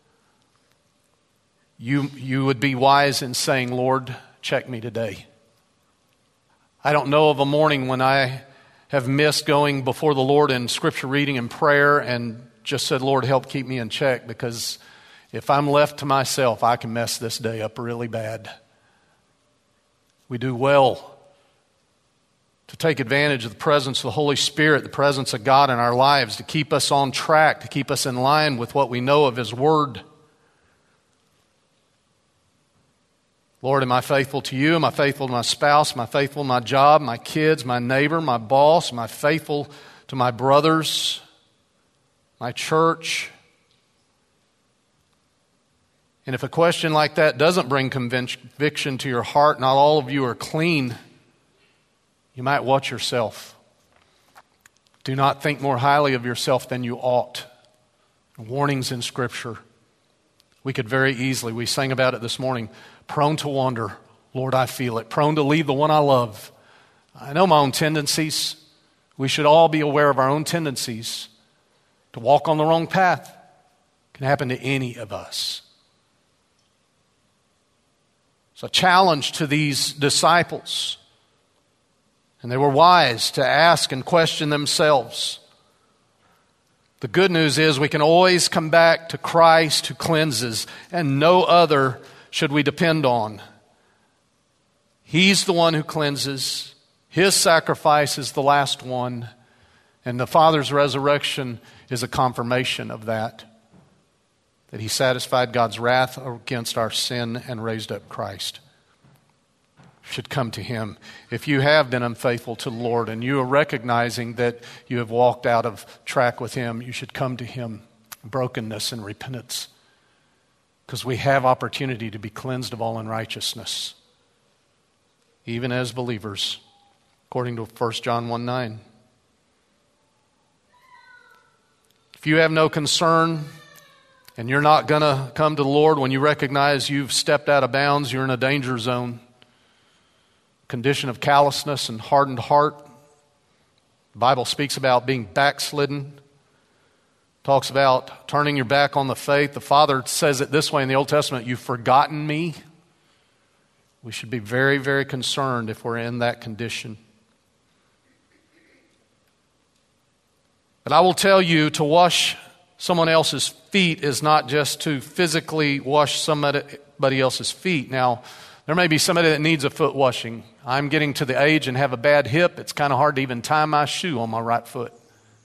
you would be wise in saying, Lord, check me today. I don't know of a morning when I have missed going before the Lord in scripture reading and prayer and just said, Lord, help keep me in check, because If I'm left to myself, I can mess this day up really bad. We do well to take advantage of the presence of the Holy Spirit, the presence of God in our lives, to keep us on track, to keep us in line with what we know of His Word. Lord, am I faithful to You? Am I faithful to my spouse? Am I faithful to my job, my kids, my neighbor, my boss? Am I faithful to my brothers, my church? And if a question like that doesn't bring conviction to your heart, not all of you are clean, you might watch yourself. Do not think more highly of yourself than you ought. Warnings in Scripture. We could very easily, we sang about it this morning, prone to wander. Lord, I feel it. Prone to leave the one I love. I know my own tendencies. We should all be aware of our own tendencies. To walk on the wrong path can happen to any of us. It's a challenge to these disciples. And they were wise to ask and question themselves. The good news is we can always come back to Christ who cleanses, and no other should we depend on. He's the one who cleanses. His sacrifice is the last one. And the Father's resurrection is a confirmation of that. That He satisfied God's wrath against our sin and raised up Christ. Should come to Him. If you have been unfaithful to the Lord and you are recognizing that you have walked out of track with Him, you should come to Him in brokenness and repentance. Because we have opportunity to be cleansed of all unrighteousness. Even as believers, according to 1 John 1:9. If you have no concern and you're not going to come to the Lord when you recognize you've stepped out of bounds, you're in a danger zone. Condition of callousness and hardened heart. The Bible speaks about being backslidden. Talks about turning your back on the faith. The Father says it this way in the Old Testament, you've forgotten me. We should be very, very concerned if we're in that condition. But I will tell you, to wash someone else's feet is not just to physically wash somebody else's feet. Now, there may be somebody that needs a foot washing. I'm getting to the age and have a bad hip. It's kind of hard to even tie my shoe on my right foot.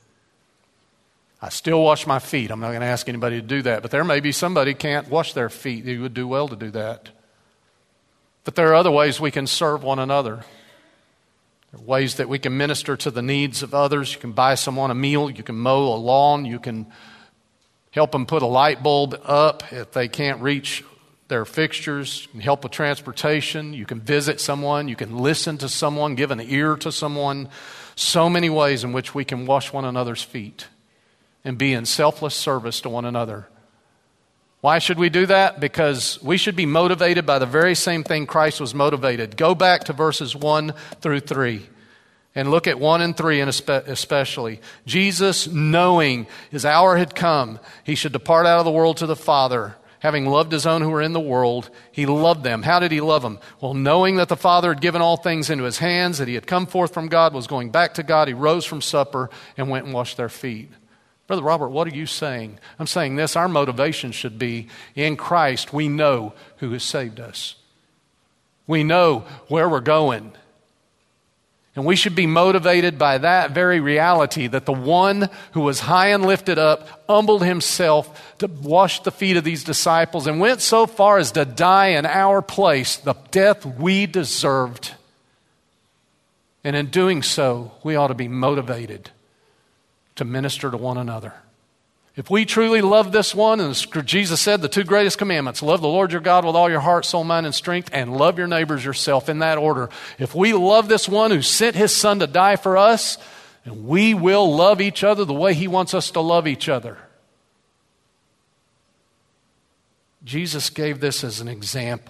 I still wash my feet. I'm not going to ask anybody to do that. But there may be somebody who can't wash their feet. You would do well to do that. But there are other ways we can serve one another. There are ways that we can minister to the needs of others. You can buy someone a meal. You can mow a lawn. You can help them put a light bulb up if they can't reach their fixtures. You can help with transportation. You can visit someone. You can listen to someone, give an ear to someone. So many ways in which we can wash one another's feet and be in selfless service to one another. Why should we do that? Because we should be motivated by the very same thing Christ was motivated. Go back to verses 1 through 3 and look at 1 and 3 especially. Jesus, knowing His hour had come, He should depart out of the world to the Father. Having loved His own who were in the world, He loved them. How did He love them? Well, knowing that the Father had given all things into His hands, that He had come forth from God, was going back to God, He rose from supper and went and washed their feet. Brother Robert, what are you saying? I'm saying this, our motivation should be, in Christ, we know who has saved us. We know where we're going. And we should be motivated by that very reality, that the one who was high and lifted up humbled Himself to wash the feet of these disciples and went so far as to die in our place, the death we deserved. And in doing so, we ought to be motivated to minister to one another. If we truly love this one, and Jesus said the two greatest commandments, love the Lord your God with all your heart, soul, mind, and strength, and love your neighbors yourself in that order. If we love this one who sent His Son to die for us, and we will love each other the way He wants us to love each other. Jesus gave this as an example.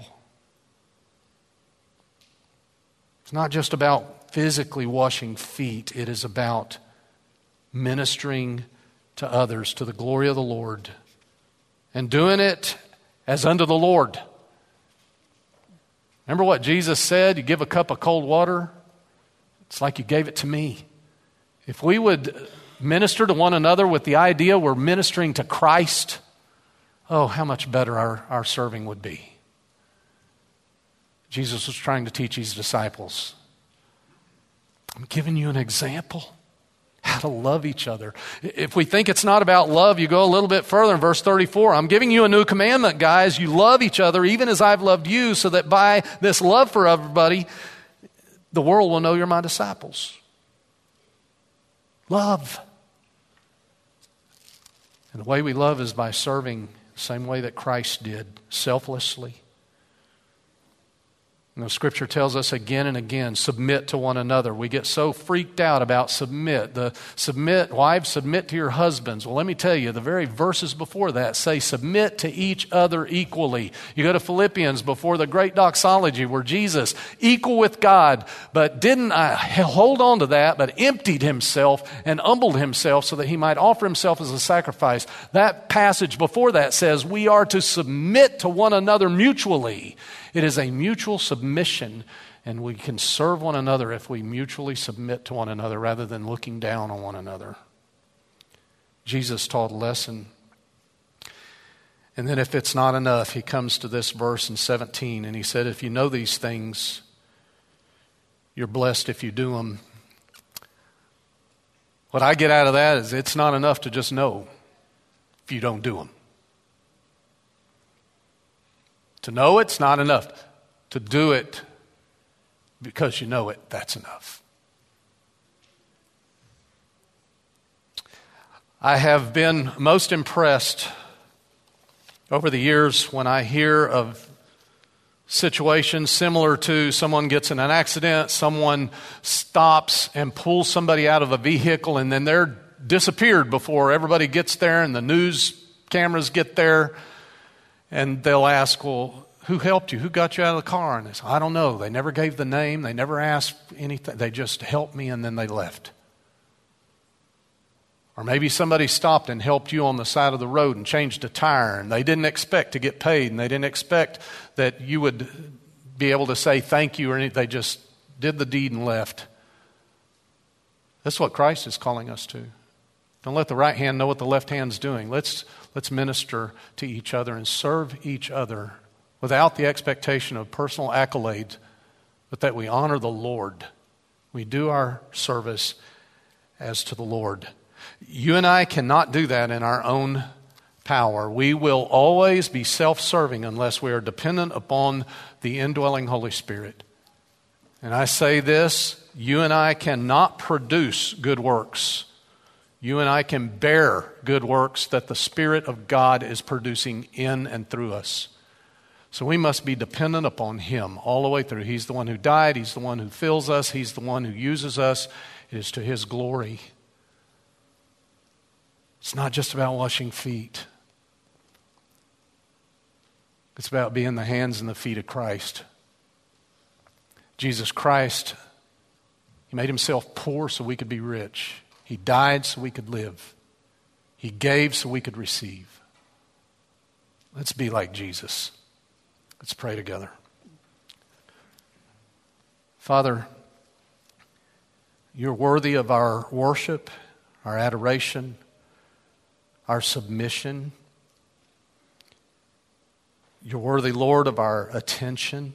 It's not just about physically washing feet. It is about ministering to others to the glory of the Lord and doing it as unto the Lord. Remember what Jesus said? You give a cup of cold water, it's like you gave it to me. If we would minister to one another with the idea we're ministering to Christ, oh, how much better our serving would be. Jesus was trying to teach his disciples, I'm giving you an example how to love each other. If we think it's not about love, you go a little bit further in verse 34. I'm giving you a new commandment, guys. You love each other even as I've loved you, so that by this love for everybody, the world will know you're my disciples. Love. And the way we love is by serving the same way that Christ did, selflessly. You know, Scripture tells us again and again, submit to one another. We get so freaked out about submit. Wives, submit to your husbands. Well, let me tell you, the very verses before that say submit to each other equally. You go to Philippians before the great doxology where Jesus, equal with God, but didn't hold on to that, but emptied himself and humbled himself so that he might offer himself as a sacrifice. That passage before that says we are to submit to one another mutually. It is a mutual submission, and we can serve one another if we mutually submit to one another rather than looking down on one another. Jesus taught a lesson. And then if it's not enough, he comes to this verse in 17, and he said, if you know these things, you're blessed if you do them. What I get out of that is it's not enough to just know if you don't do them. To know it's not enough. To do it because you know it, that's enough. I have been most impressed over the years when I hear of situations similar to someone gets in an accident, someone stops and pulls somebody out of a vehicle, and then they're disappeared before everybody gets there and the news cameras get there. And they'll ask, well, who helped you? Who got you out of the car? And they say, I don't know. They never gave the name. They never asked anything. They just helped me and then they left. Or maybe somebody stopped and helped you on the side of the road and changed a tire, and they didn't expect to get paid, and they didn't expect that you would be able to say thank you or anything. They just did the deed and left. That's what Christ is calling us to. Don't let the right hand know what the left hand's doing. Let's minister to each other and serve each other without the expectation of personal accolades, but that we honor the Lord. We do our service as to the Lord. You and I cannot do that in our own power. We will always be self-serving unless we are dependent upon the indwelling Holy Spirit. And I say this, you and I cannot produce good works. You and I can bear good works that the Spirit of God is producing in and through us. So we must be dependent upon Him all the way through. He's the one who died. He's the one who fills us. He's the one who uses us. It is to His glory. It's not just about washing feet. It's about being the hands and the feet of Christ. Jesus Christ, He made Himself poor so we could be rich. He died so we could live. He gave so we could receive. Let's be like Jesus. Let's pray together. Father, You're worthy of our worship, our adoration, our submission. You're worthy, Lord, of our attention.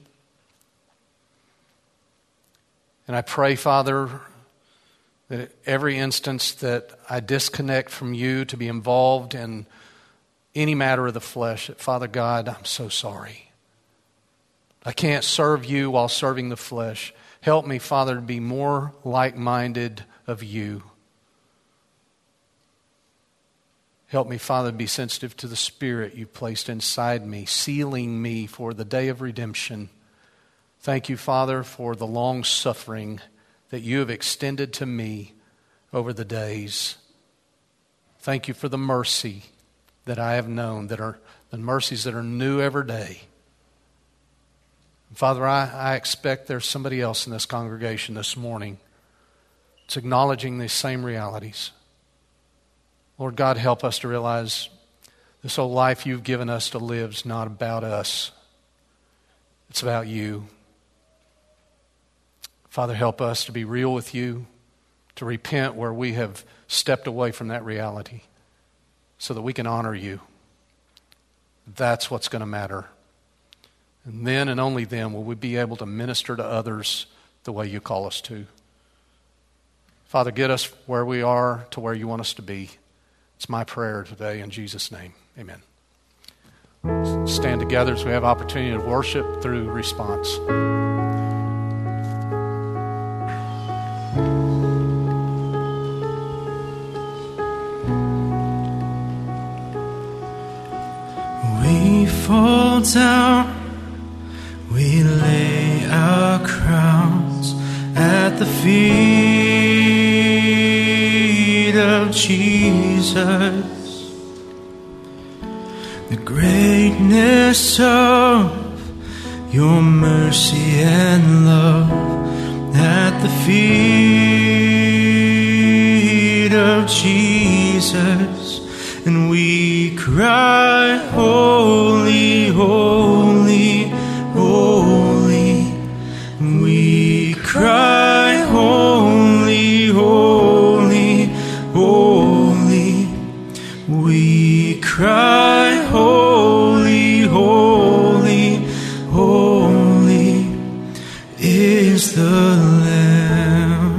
And I pray, Father, that at every instance that I disconnect from You to be involved in any matter of the flesh, that, Father God, I'm so sorry. I can't serve You while serving the flesh. Help me, Father, to be more like-minded of You. Help me, Father, to be sensitive to the Spirit You placed inside me, sealing me for the day of redemption. Thank You, Father, for the long suffering that You have extended to me over the days. Thank You for the mercy that I have known, that are the mercies that are new every day. Father, I expect there's somebody else in this congregation this morning that's acknowledging these same realities. Lord God, help us to realize this whole life You've given us to live is not about us. It's about You. Father, help us to be real with You, to repent where we have stepped away from that reality so that we can honor You. That's what's going to matter. And then and only then will we be able to minister to others the way you call us to. Father, get us where we are to where you want us to be. It's my prayer today in Jesus' name. Amen. Stand together as we have opportunity to worship through response. We fall down, we lay our crowns at the feet of Jesus. The greatness of your mercy and love at the feet of Jesus. And we cry, holy, holy, holy. We cry, holy, holy, holy. We cry, holy, holy, holy is the Lamb.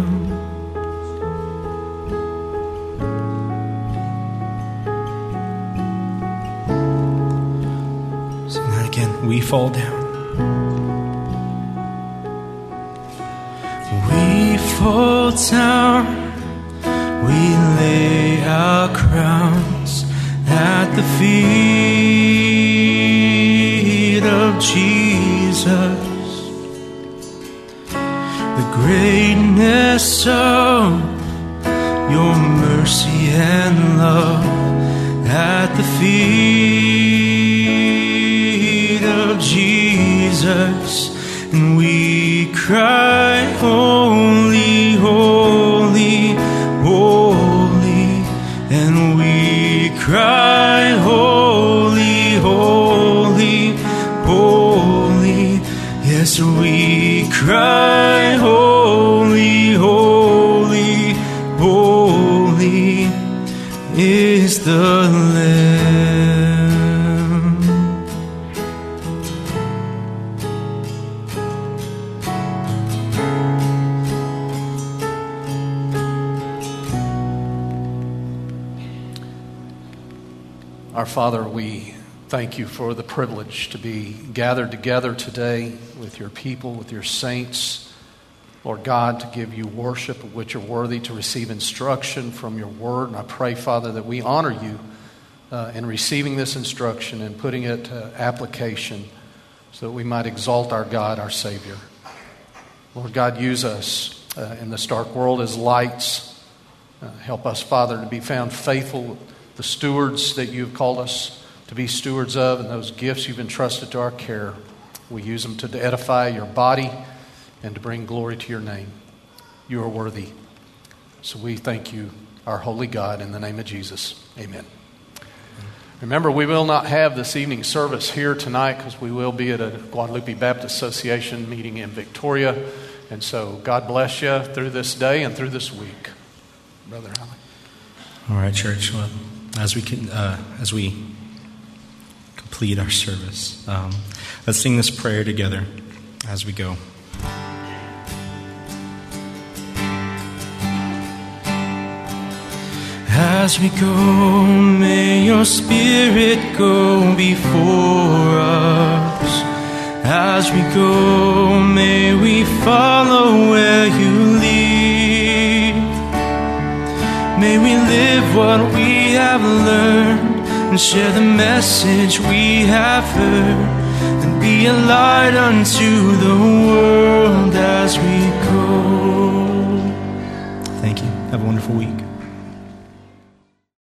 Sing that again. We fall down. We fall down. We lay our crowns at the feet of Jesus. The greatness of your mercy and love at the feet of Jesus. And we cry, holy, holy, holy. And we cry, holy, holy, holy. Yes, we cry, holy, holy, holy is the Lamb. Our Father, we thank you for the privilege to be gathered together today with your people, with your saints. Lord God, to give you worship of which you're worthy, to receive instruction from your word. And I pray, Father, that we honor you in receiving this instruction and putting it to application so that we might exalt our God, our Savior. Lord God, use us in this dark world as lights. Help us, Father, to be found faithful, the stewards that you've called us to be stewards of, and those gifts you've entrusted to our care. We use them to edify your body and to bring glory to your name. You are worthy. So we thank you, our holy God, in the name of Jesus. Amen. Remember, we will not have this evening service here tonight because we will be at a Guadalupe Baptist Association meeting in Victoria. And so God bless you through this day and through this week. Brother Alec. All right, church. Well, as we complete our service, let's sing this prayer together as we go. As we go, may your Spirit go before us. As we go, may we follow where you lead. May we live what we have learned and share the message we have heard, and be a light unto the world as we go. Thank you. Have a wonderful week.